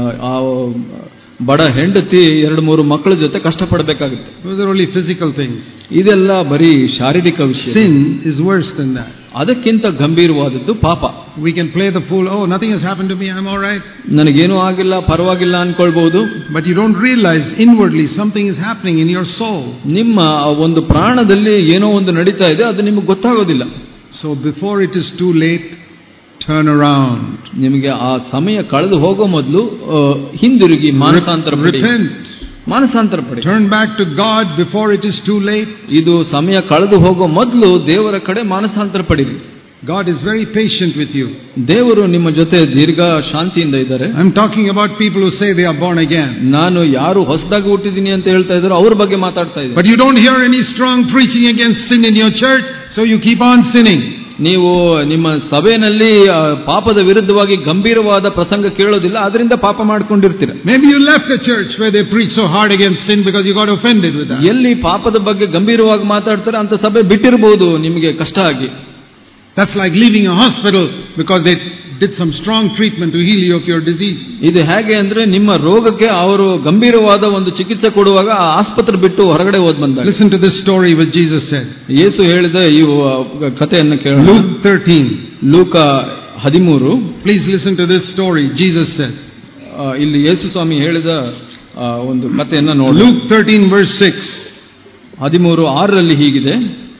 ಬಡ ಹೆಂಡತಿ 2-3 ಮಕ್ಕಳ ಜೊತೆ ಕಷ್ಟಪಡಬೇಕಾಗುತ್ತೆ. Those are only physical things. ಇದೆಲ್ಲ ಬರೀ ಶಾರೀರಿಕ ವಿಷಯ. Sin is worse than that. ಅದಕ್ಕಿಂತ ಗಂಭೀರವಾದದ್ದು ಪಾಪ. We can play the fool. Oh, nothing has happened to me, I'm all right. ನನಗೇನೂ ಆಗಿಲ್ಲ, ಪರವಾಗಿಲ್ಲ ಅನ್ಕೊಳ್ಬಹುದು. But you don't realize inwardly something is happening in your soul. ನಿಮ್ಮ ಒಂದು ಪ್ರಾಣದಲ್ಲಿ ಏನೋ ಒಂದು ನಡೀತಾ ಇದೆ, ಅದು ನಿಮಗೆ ಗೊತ್ತಾಗೋದಿಲ್ಲ. So before it is too late, turn around. ನಿಮಗೆ ಆ ಸಮಯ ಕಳೆದು ಹೋಗೋ ಮೊದಲು ಹಿಂದಿರುಗಿ ಮಾನಸಾಂತರ ಪಡಿ. ಮಾನಸಾಂತರ ಪಡಿ. Turn back to God before it is too late. ಇದು ಸಮಯ ಕಳೆದು ಹೋಗೋ ಮೊದಲು ದೇವರ ಕಡೆ ಮಾನಸಾಂತರ ಪಡಿರಿ. God is very patient with you. ದೇವರು ನಿಮ್ಮ ಜೊತೆ ದೀರ್ಘ ಶಾಂತಿಯಿಂದ ಇದ್ದಾರೆ. I'm talking about people who say they are born again. ನಾನು ಯಾರು ಹೊಸದಾಗಿ ಹುಟ್ಟಿದ್ದೀನಿ ಅಂತ ಹೇಳ್ತಾ ಇದ್ದಾರೋ ಅವ್ರ ಬಗ್ಗೆ ಮಾತಾಡ್ತಾ ಇದ್ದೀನಿ. But you don't hear any strong preaching against sin in your church, so you keep on sinning. ನೀವು ನಿಮ್ಮ ಸಭೆಯಲ್ಲಿ ಪಾಪದ ವಿರುದ್ಧವಾಗಿ ಗಂಭೀರವಾದ ಪ್ರಸಂಗ ಕೇಳೋದಿಲ್ಲ, ಅದರಿಂದ ಪಾಪ ಮಾಡ್ಕೊಂಡಿರ್ತೀರ. Maybe you left a church where they preach so hard against sin because you got offended with that. ಎಲ್ಲಿ ಪಾಪದ ಬಗ್ಗೆ ಗಂಭೀರವಾಗಿ ಮಾತಾಡ್ತಾರೆ ಅಂತ ಸಭೆ ಬಿಟ್ಟಿರಬಹುದು ನಿಮಗೆ ಕಷ್ಟ ಆಗಿ. That's like leaving a hospital because they did some strong treatment to heal you of your disease. ಇದು ಹೇಗೆ ಅಂದ್ರೆ ನಿಮ್ಮ ರೋಗಕ್ಕೆ ಅವರು ಗಂಭೀರವಾದ ಒಂದು ಚಿಕಿತ್ಸೆ ಕೊಡುವಾಗ ಆ ಆಸ್ಪತ್ರೆ ಬಿಟ್ಟು ಹೊರಗಡೆ ಹೋದ್ ಬಂದಾಗ. Listen to this story what Jesus said. ಯೇಸು ಹೇಳಿದ ಈ ಕಥೆಯನ್ನು ಕೇಳೋಣ. Luke 13. ಲೂಕ 13. Please listen to this story. Jesus said. ಇಲ್ಲಿ ಯೇಸು ಸ್ವಾಮಿ ಹೇಳಿದ ಒಂದು ಕಥೆಯನ್ನು ನೋಡಿ. Luke 13 verse 6. 13:6 ಹೀಗಿದೆ.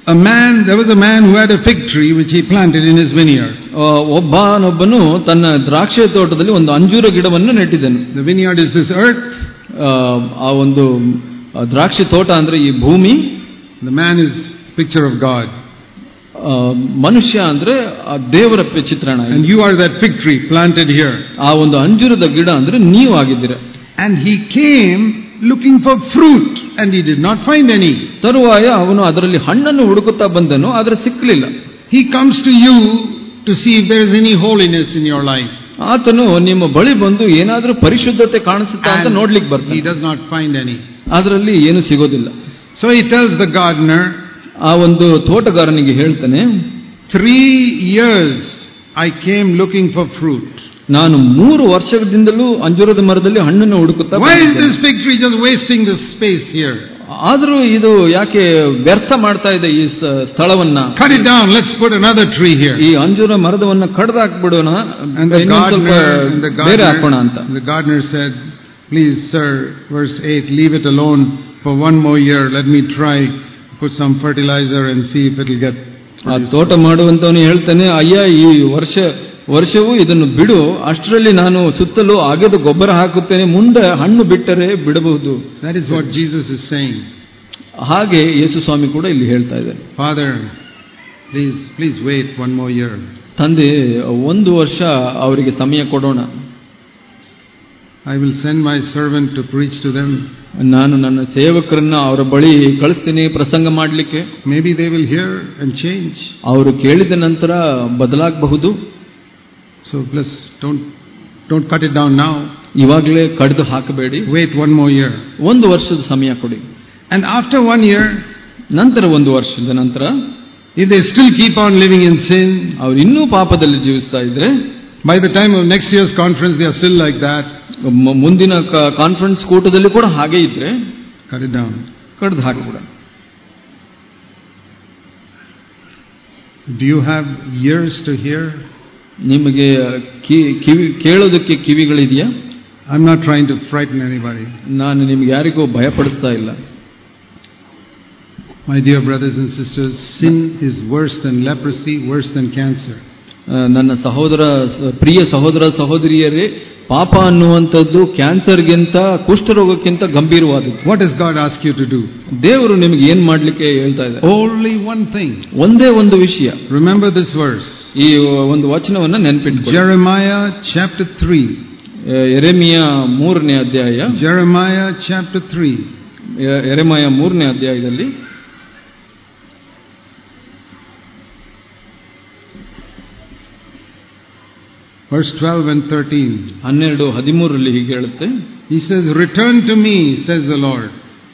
there was a man who had a fig tree which he planted in his vineyard. ಒಬ್ಬನು ತನ್ನ ದ್ರಾಕ್ಷಿ ತೋಟದಲ್ಲಿ ಒಂದು ಅಂಜೂರ ಗಿಡವನ್ನು ನೆಟ್ಟಿದ್ದನು. The vineyard is this earth. ಆ ಒಂದು ದ್ರಾಕ್ಷಿ ತೋಟ ಅಂದ್ರೆ ಈ ಭೂಮಿ. The man is picture of God. ಮನುಷ್ಯ ಅಂದ್ರೆ ದೇವರ ಚಿತ್ರಣ. And you are that fig tree planted here. ಆ ಒಂದು ಅಂಜೂರದ ಗಿಡ ಅಂದ್ರೆ ನೀವು ಆಗಿದ್ದೀರಾ. And he came looking for fruit and he did not find any. ತರುವಾಯ ಅವನು ಅದರಲ್ಲಿ ಹಣ್ಣನ್ನು ಹುಡುಕುತ್ತಾ ಬಂದನು, ಆದರೆ ಸಿಕ್ಕಲಿಲ್ಲ. He comes to you to see if there is any holiness in your life. ಆತನು ನಿಮ್ಮ ಬಳಿ ಬಂದು ಏನಾದರೂ ಪರಿಶುದ್ಧತೆ ಕಾಣಿಸುತ್ತಾ ಅಂತ ನೋಡ್ಲಿಕ್ಕೆ ಬರ್ತಾನೆ. He does not find any. ಅದರಲ್ಲಿ ಏನು ಸಿಗೋದಿಲ್ಲ. So he tells the gardener, ಆ ಒಂದು ತೋಟಗಾರನಿಗೆ ಹೇಳ್ತಾನೆ, 3 years I came looking for fruit. ನಾನು 3 ವರ್ಷದಿಂದಲೂ ಅಂಜೂರದ ಮರದಲ್ಲಿ ಹಣ್ಣನ್ನು ಹುಡುಕುತ್ತಾ. Why is this fig tree just wasting the space here? ಆದರೂ ಇದು ಯಾಕೆ ವ್ಯರ್ಥ ಮಾಡ್ತಾ ಇದೆ ಈ ಸ್ಥಳವನ್ನ? Cut it down, let's put another tree here. ಈ ಅಂಜೂರ ಮರದವನ್ನ ಕಡ್ದು ಹಾಕ್ಬಿಡೋಣ, ಬೇರೆ ಹಾಕೋಣ ಅಂತ. The gardener said, please sir, verse 8, leave it alone for 1 more year, let me try, put some fertilizer and see if it will get. ಆ ತೋಟ ಮಾಡುವಂತವನು ಹೇಳ್ತಾನೆ, ಅಯ್ಯ ಈ ವರ್ಷವೂ ಇದನ್ನು ಬಿಡು, ಅಷ್ಟರಲ್ಲಿ ನಾನು ಸುತ್ತಲೂ ಅಗೆದು ಗೊಬ್ಬರ ಹಾಕುತ್ತೇನೆ, ಮುಂದೆ ಹಣ್ಣು ಬಿಟ್ಟರೆ ಬಿಡಬಹುದು. That is what Jesus is saying. ಹಾಗೆ ಯೇಸು ಸ್ವಾಮಿ ಕೂಡ ಇಲ್ಲಿ ಹೇಳ್ತಾ ಇದ್ದಾರೆ. Father, please wait 1 more year. ತಂದೆ 1 ವರ್ಷ ಅವರಿಗೆ ಸಮಯ ಕೊಡೋಣ. I will send my servant to preach to them. ನಾನು ನನ್ನ ಸೇವಕರನ್ನ ಅವರ ಬಳಿ ಕಳಿಸ್ತೀನಿ ಪ್ರಸಂಗ ಮಾಡಲಿಕ್ಕೆ. Maybe they will hear and change. ಅವರು ಕೇಳಿದ ನಂತರ ಬದಲಾಗಬಹುದು. So please don't cut it down now. ಇವಾಗಲೇ ಕಡಿದು ಹಾಕಬೇಡಿ. Wait 1 more year. 1 ವರ್ಷದ ಸಮಯ ಕೊಡಿ. And after 1 year, ನಂತರ 1 ವರ್ಷದ ನಂತರ, if they still keep on living in sin, ಅವರು ಇನ್ನೂ ಪಾಪದಲ್ಲಿ ಜೀವಿಸ್ತಾ ಇದ್ರೆ, by the time of next year's conference they are still like that. ಮುಂದಿನ ಕಾನ್ಫರೆನ್ಸ್ ಕೂಟದಲ್ಲಿ ಕೂಡ ಹಾಗೆ ಇದ್ರೆ cut it down. ಕಡಿದು ಹಾಕಿಬಿಡ. Do you have ears to hear? ನಿಮಗೆ ಕೇಳೋದಕ್ಕೆ ಕಿವಿಗಳಿದೆಯಾ? I'm not trying to frighten anybody. ನಾನು ನಿಮ್ಗೆ ಯಾರಿಗೂ ಭಯಪಡಿಸ್ತಾ ಇಲ್ಲ. My dear brothers and sisters, sin is worse than leprosy, worse than cancer. ನನ್ನ ಪ್ರಿಯ ಸಹೋದರ ಸಹೋದರಿಯರೇ, ಪಾಪ ಅನ್ನುವಂಥದ್ದು ಕ್ಯಾನ್ಸರ್ಗಿಂತ ಕುಷ್ಠರೋಗಕ್ಕಿಂತ ಗಂಭೀರವಾದದ್ದು. What does God ask you to do? ದೇವರು ನಿಮಗೆ ಏನ್ ಮಾಡ್ಲಿಕ್ಕೆ ಹೇಳ್ತಾ ಇದ್ದಾರೆ? Only one thing. ಒಂದೇ ಒಂದು ವಿಷಯ. Remember this verse. ಈ ಒಂದು ವಚನವನ್ನ ನೆನಪಿಟ್ಕೊಳ್ಳಿ. Jeremiah chapter 3. ಯೆರೆಮೀಯ 3ನೇ ಅಧ್ಯಾಯ. Jeremiah chapter 3. ಯೆರೆಮೀಯ 3ನೇ ಅಧ್ಯಾಯದಲ್ಲಿ verse 12 and 13. 12-13 ಹೀಗೆ ಹೇಳುತ್ತೆ. He says, return to me, says the Lord.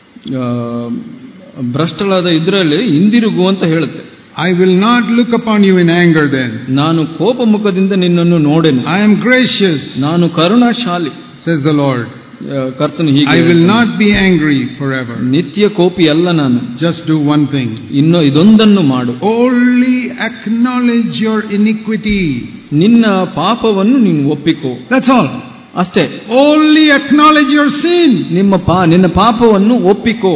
ಭ್ರಷ್ಟಳಾದ ಇದ್ರಲ್ಲಿ ಹಿಂದಿರುಗು ಅಂತ ಹೇಳುತ್ತೆ. I will not look upon you in anger then. ನಾನು ಕೋಪ ಮುಖದಿಂದ ನಿನ್ನನ್ನು ನೋಡೆನು. I am gracious, ನಾನು ಕರುಣಾಶಾಲಿ, says the Lord. ಕರ್ತನು ಹೀಗೆ, I will not be angry forever. ನಿತ್ಯ ಕೋಪಿ ಅಲ್ಲ ನಾನು. Just do one thing. ಇದೊಂದನ್ನು ಮಾಡು. Only acknowledge your iniquity. ನಿನ್ನ ಪಾಪವನ್ನು ನೀನು ಒಪ್ಪಿಕೋ. That's all. ಅಷ್ಟೇ. Only acknowledge your sin. ನಿನ್ನ ಪಾಪವನ್ನು ಒಪ್ಪಿಕೋ.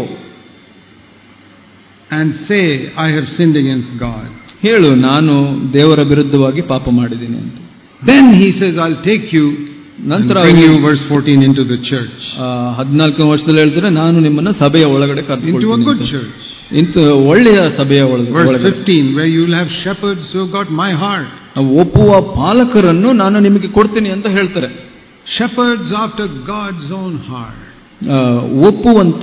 And say, I have sinned against God. ಹೇಳು, ನಾನು ದೇವರ ವಿರುದ್ಧವಾಗಿ ಪಾಪ ಮಾಡಿದ್ದೀನಿ ಅಂತ. Then he says, I'll take you. ನಂತರ bring you, verse 14, into the church. 14ನೇ ವರ್ಷದಲ್ಲಿ ಹೇಳ್ತಾರೆ, ನಾನು ನಿಮ್ಮನ್ನ ಸಭೆಯ ಒಳಗಡೆ ಕರೆದುಕೊಂಡು into a good church. ಇಂತ ಒಳ್ಳೆಯ ಸಭೆಯ ಒಳಗಡೆ. Verse 15, where you will have shepherds who have got my heart. ಒಪ್ಪುವ ಪಾಲಕರನ್ನು ನಾನು ನಿಮಗೆ ಕೊಡ್ತೀನಿ ಅಂತ ಹೇಳ್ತಾರೆ. Shepherds after God's own heart. ಒಪ್ಪುವಂತ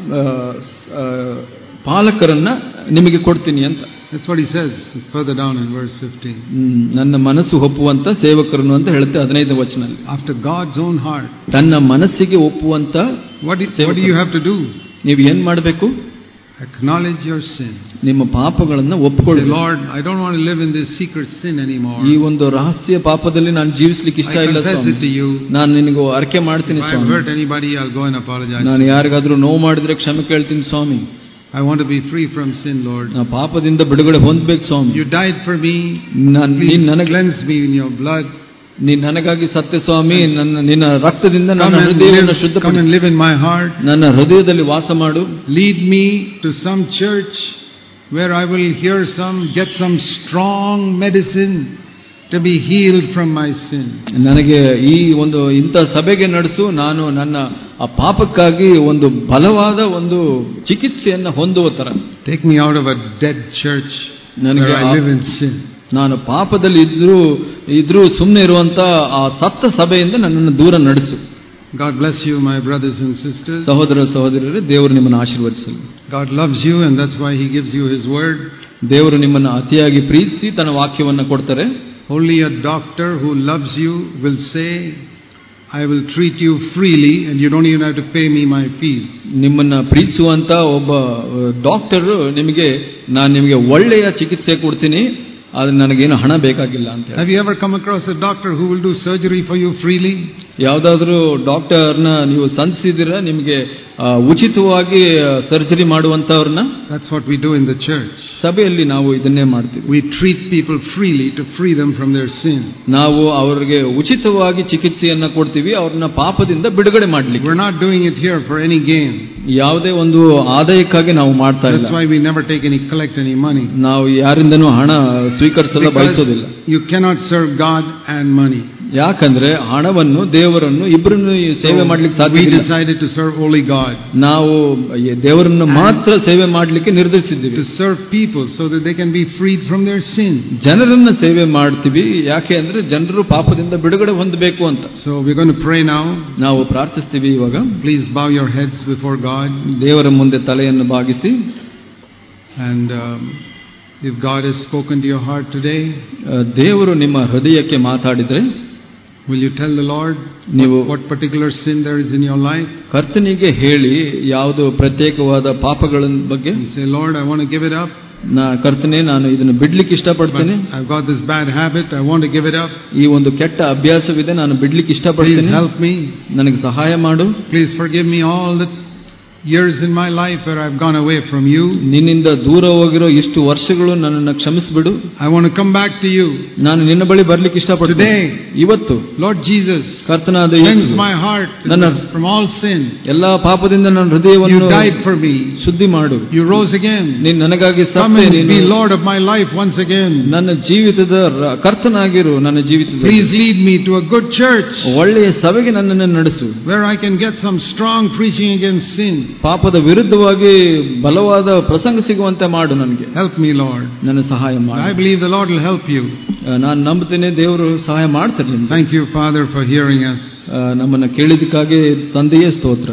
ಪಾಲಕರನ್ನ ನಿಮಗೆ ಕೊಡ್ತೀನಿ ಅಂತ. That's what he says further down in verse 15. ನನ್ನ ಮನಸ್ಸು ಒಪ್ಪುವಂತ ಸೇವಕರನ್ನು ಅಂತ ಹೇಳುತ್ತೆ 15ನೇ ವಚನದಲ್ಲಿ. After God's own heart. ತನ್ನ ಮನಸ್ಸಿಗೆ ಒಪ್ಪುವಂತ. What do you have to do? ನೀವು ಏನ್ ಮಾಡಬೇಕು? Acknowledge your sin. ನಿಮ್ಮ ಪಾಪಗಳನ್ನು ಒಪ್ಪಿಕೊಳ್ಳಿ. Lord, I don't want to live in this secret sin anymore. ಈ ಒಂದು ರಹಸ್ಯ ಪಾಪದಲ್ಲಿ ನಾನು ಜೀವಿಸಲಿಕ್ಕೆ ಇಷ್ಟ ಇಲ್ಲ ಸ್ವಾಮಿ. ನಾನು ನಿನಗೆ ಅರಿಕೆ ಮಾಡ್ತೀನಿ ಸ್ವಾಮಿ. If I hurt anybody, I'll go and apologize. ನಾನು ಯಾರಿಗಾದ್ರೂ ನೋವು ಮಾಡಿದ್ರೆ ಕ್ಷಮೆ ಕೇಳ್ತೀನಿ ಸ್ವಾಮಿ. I want to be free from sin, Lord. ನಾನು ಪಾಪದಿಂದ ಬಿಡುಗಡೆ ಹೊಂದಬೇಕು ಸ್ವಾಮಿ. You died for me. ನೀನು ನನಗೆ cleanse me in your blood. ನೀನು ನನಗಾಗಿ ಸತ್ಯ ಸ್ವಾಮಿ. ನಿನ್ನ ರಕ್ತದಿಂದ ನನ್ನ ಹೃದಯವನ್ನು ಶುದ್ಧಪಡಿಸು. Come and live in my heart. ನನ್ನ ಹೃದಯದಲ್ಲಿ ವಾಸ ಮಾಡು. Lead me to some church where I will get some strong medicine to be healed from my sin. ನನಗೆ ಈ ಒಂದು ಇಂಥ ಸಭೆಗೆ ನಡೆಸು, ನಾನು ನನ್ನ ಆ ಪಾಪಕ್ಕಾಗಿ ಒಂದು ಬಲವಾದ ಒಂದು ಚಿಕಿತ್ಸೆಯನ್ನು ಹೊಂದುವ ತರ. Take me out of a dead church where I live in sin. ನಾನು ಪಾಪದಲ್ಲಿ ಇದ್ರೂ ಸುಮ್ಮನೆ ಇರುವಂತ ಆ ಸತ್ತ ಸಭೆಯಿಂದ ನನ್ನನ್ನು ದೂರ ನಡೆಸು. God bless you, my brothers and sisters. ಸಹೋದರ ಸಹೋದರರೇ, ದೇವರು ನಿಮ್ಮನ್ನು ಆಶೀರ್ವದಿಸಲಿ. God loves you and that's why he gives you his word. ದೇವರು ನಿಮ್ಮನ್ನು ಅತಿಯಾಗಿ ಪ್ರೀತಿಸಿ ತನ್ನ ವಾಕ್ಯವನ್ನು ಕೊಡ್ತಾರೆ. Only a doctor who loves you will say, I will treat you freely and you don't even have to pay me my fees. ನಿಮ್ಮನ್ನ ಪ್ರೀತಿಸುವಂತ ಒಬ್ಬ ಡಾಕ್ಟರ್ ನಾನು ನಿಮಗೆ ಒಳ್ಳೆಯ ಚಿಕಿತ್ಸೆ ಕೊಡ್ತೀನಿ, ಆದ್ರೆ ನನಗೇನು ಹಣ ಬೇಕಾಗಿಲ್ಲ ಅಂತ ಹೇಳಿ. Have you ever come across a doctor who will do surgery for you freely? ಯಾವುದಾದ್ರೂ ಡಾಕ್ಟರ್ನ ನೀವು ಸಂಧಿಸಿದಿರಾ, ನಿಮಗೆ ಉಚಿತವಾಗಿ ಸರ್ಜರಿ ಮಾಡುವಂತವ್ರನ್ನ? That's what we do in the church. ಸಭೆಯಲ್ಲಿ ನಾವು ಇದನ್ನೇ ಮಾಡ್ತೀವಿ. We treat people freely to free them from their sin. ನಾವು ಅವರಿಗೆ ಉಚಿತವಾಗಿ ಚಿಕಿತ್ಸೆಯನ್ನ ಕೊಡ್ತೀವಿ, ಅವ್ರನ್ನ ಪಾಪದಿಂದ ಬಿಡುಗಡೆ ಮಾಡಲಿಕ್ಕೆ. We're not doing it here for any gain. ಯಾವುದೇ ಒಂದು ಆದಾಯಕ್ಕಾಗಿ ನಾವು ಮಾಡ್ತಾ ಇಲ್ಲ. That's why we never collect any money. ನಾವು ಯಾರಿಂದನೂ ಹಣ ಸ್ವೀಕರಿಸಲು ಬಯಸೋದಿಲ್ಲ. You cannot serve God and money. ಯಾಕಂದ್ರೆ ಹಣವನ್ನು ದೇವರನ್ನು ಇಬ್ಬರನ್ನು ಸೇವೆ ಮಾಡ್ಲಿಕ್ಕೆ ಸಾಧ್ಯ ಇಲ್ಲ. We decided to serve only God. ನಾವು ದೇವರನ್ನು ಮಾತ್ರ ಸೇವೆ ಮಾಡಲಿಕ್ಕೆ ನಿರ್ಧರಿಸಿದ್ದೀವಿ. To serve people so that they can be freed from their sin. ಜನರನ್ನ ಸೇವೆ ಮಾಡ್ತೀವಿ, ಯಾಕೆ ಅಂದ್ರೆ ಜನರು ಪಾಪದಿಂದ ಬಿಡುಗಡೆ ಹೊಂದಬೇಕು ಅಂತ. So we're going to pray now. ನಾವು ಪ್ರಾರ್ಥಿಸ್ತೀವಿ ಇವಾಗ. Please bow your heads before God. ದೇವರ ಮುಂದೆ ತಲೆಯನ್ನು ಬಾಗಿಸಿ. And if God has spoken to your heart today, ದೇವರು ನಿಮ್ಮ ಹೃದಯಕ್ಕೆ ಮಾತಾಡಿದ್ರೆ, will you tell the Lord what particular sin there is in your life? ಕರ್ತನಿಗೆ ಹೇಳಿ ಯಾವುದು ಪ್ರತ್ಯೇಕವಾದ ಪಾಪಗಳ ಬಗ್ಗೆ. You say, Lord, I want to give it up. ಕರ್ತನೇ, ನಾನು ಇದನ್ನು ಬಿಡ್ಲಿಕ್ಕೆ ಇಷ್ಟಪಡ್ತೇನೆ. I've got this bad habit, I want to give it up. ಈ ಒಂದು ಕೆಟ್ಟ ಅಭ್ಯಾಸವಿದೆ, ನಾನು ಬಿಡ್ಲಿಕ್ಕೆ ಇಷ್ಟಪಡ್ತೇನೆ. Please help me. ನನಗೆ ಸಹಾಯ ಮಾಡು. Please forgive me all the years in my life where I've gone away from you. ನಿನ್ನಿಂದ ದೂರ ಹೋಗಿರೋ ಇಷ್ಟು ವರ್ಷಗಳು ನನ್ನನ್ನು ಕ್ಷಮಿಸಿಬಿಡು. I want to come back to you. ನಾನು ನಿನ್ನ ಬಳಿ ಬರ್ಲಿಕ್ಕೆ ಇಷ್ಟಪಡ್ತೇನೆ. Today, ಇವತ್ತು Lord Jesus, ಕರ್ತನಾದ cleanse my heart from all sin. ಎಲ್ಲಾ ಪಾಪದಿಂದ ನನ್ನ ಹೃದಯವನ್ನು You died for me. ಶುದ್ಧಿ ಮಾಡು. You rose again. ನೀನು ನನಗಾಗಿ ಸತ್ತೇ. Come and be Lord of my life once again. ನನ್ನ ಜೀವಿತದ ಕರ್ತನಾಗಿರು. ನನ್ನ ಜೀವಿತದ Please lead me to a good church. ಒಳ್ಳೆಯ ಸಭೆಗೆ ನನ್ನನ್ನು ನಡೆಸು, where I can get some strong preaching against sin. ಪಾಪದ ವಿರುದ್ಧವಾಗಿ ಬಲವಾದ ಪ್ರಸಂಗ ಸಿಗುವಂತೆ ಮಾಡು ನನಗೆ. Help me, Lord. ನನ್ನ ಸಹಾಯ ಮಾಡು. I believe the Lord will help you. ನಾನು ನಂಬುತ್ತೇನೆ, ದೇವರು ಸಹಾಯ ಮಾಡ್ತಾರೆ. Thank you, Father, for hearing us. ನಮ್ಮನ್ನು ಕೇಳಿದಕ್ಕಾಗಿ ತಂದೆಯೇ ಸ್ತೋತ್ರ.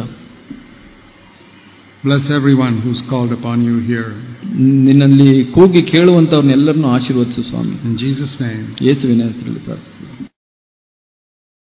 Bless everyone who's called upon you here. ನಿನ್ನಲ್ಲಿ ಕೂಗಿ ಕೇಳುವಂತವ್ರನ್ನೆಲ್ಲರನ್ನು ಆಶೀರ್ವದಿಸು ಸ್ವಾಮಿ. In Jesus' name. ಯೇಸುವಿನ ಹೆಸರಲ್ಲಿ ಪ್ರಾರ್ಥಿಸುತ್ತೇನೆ.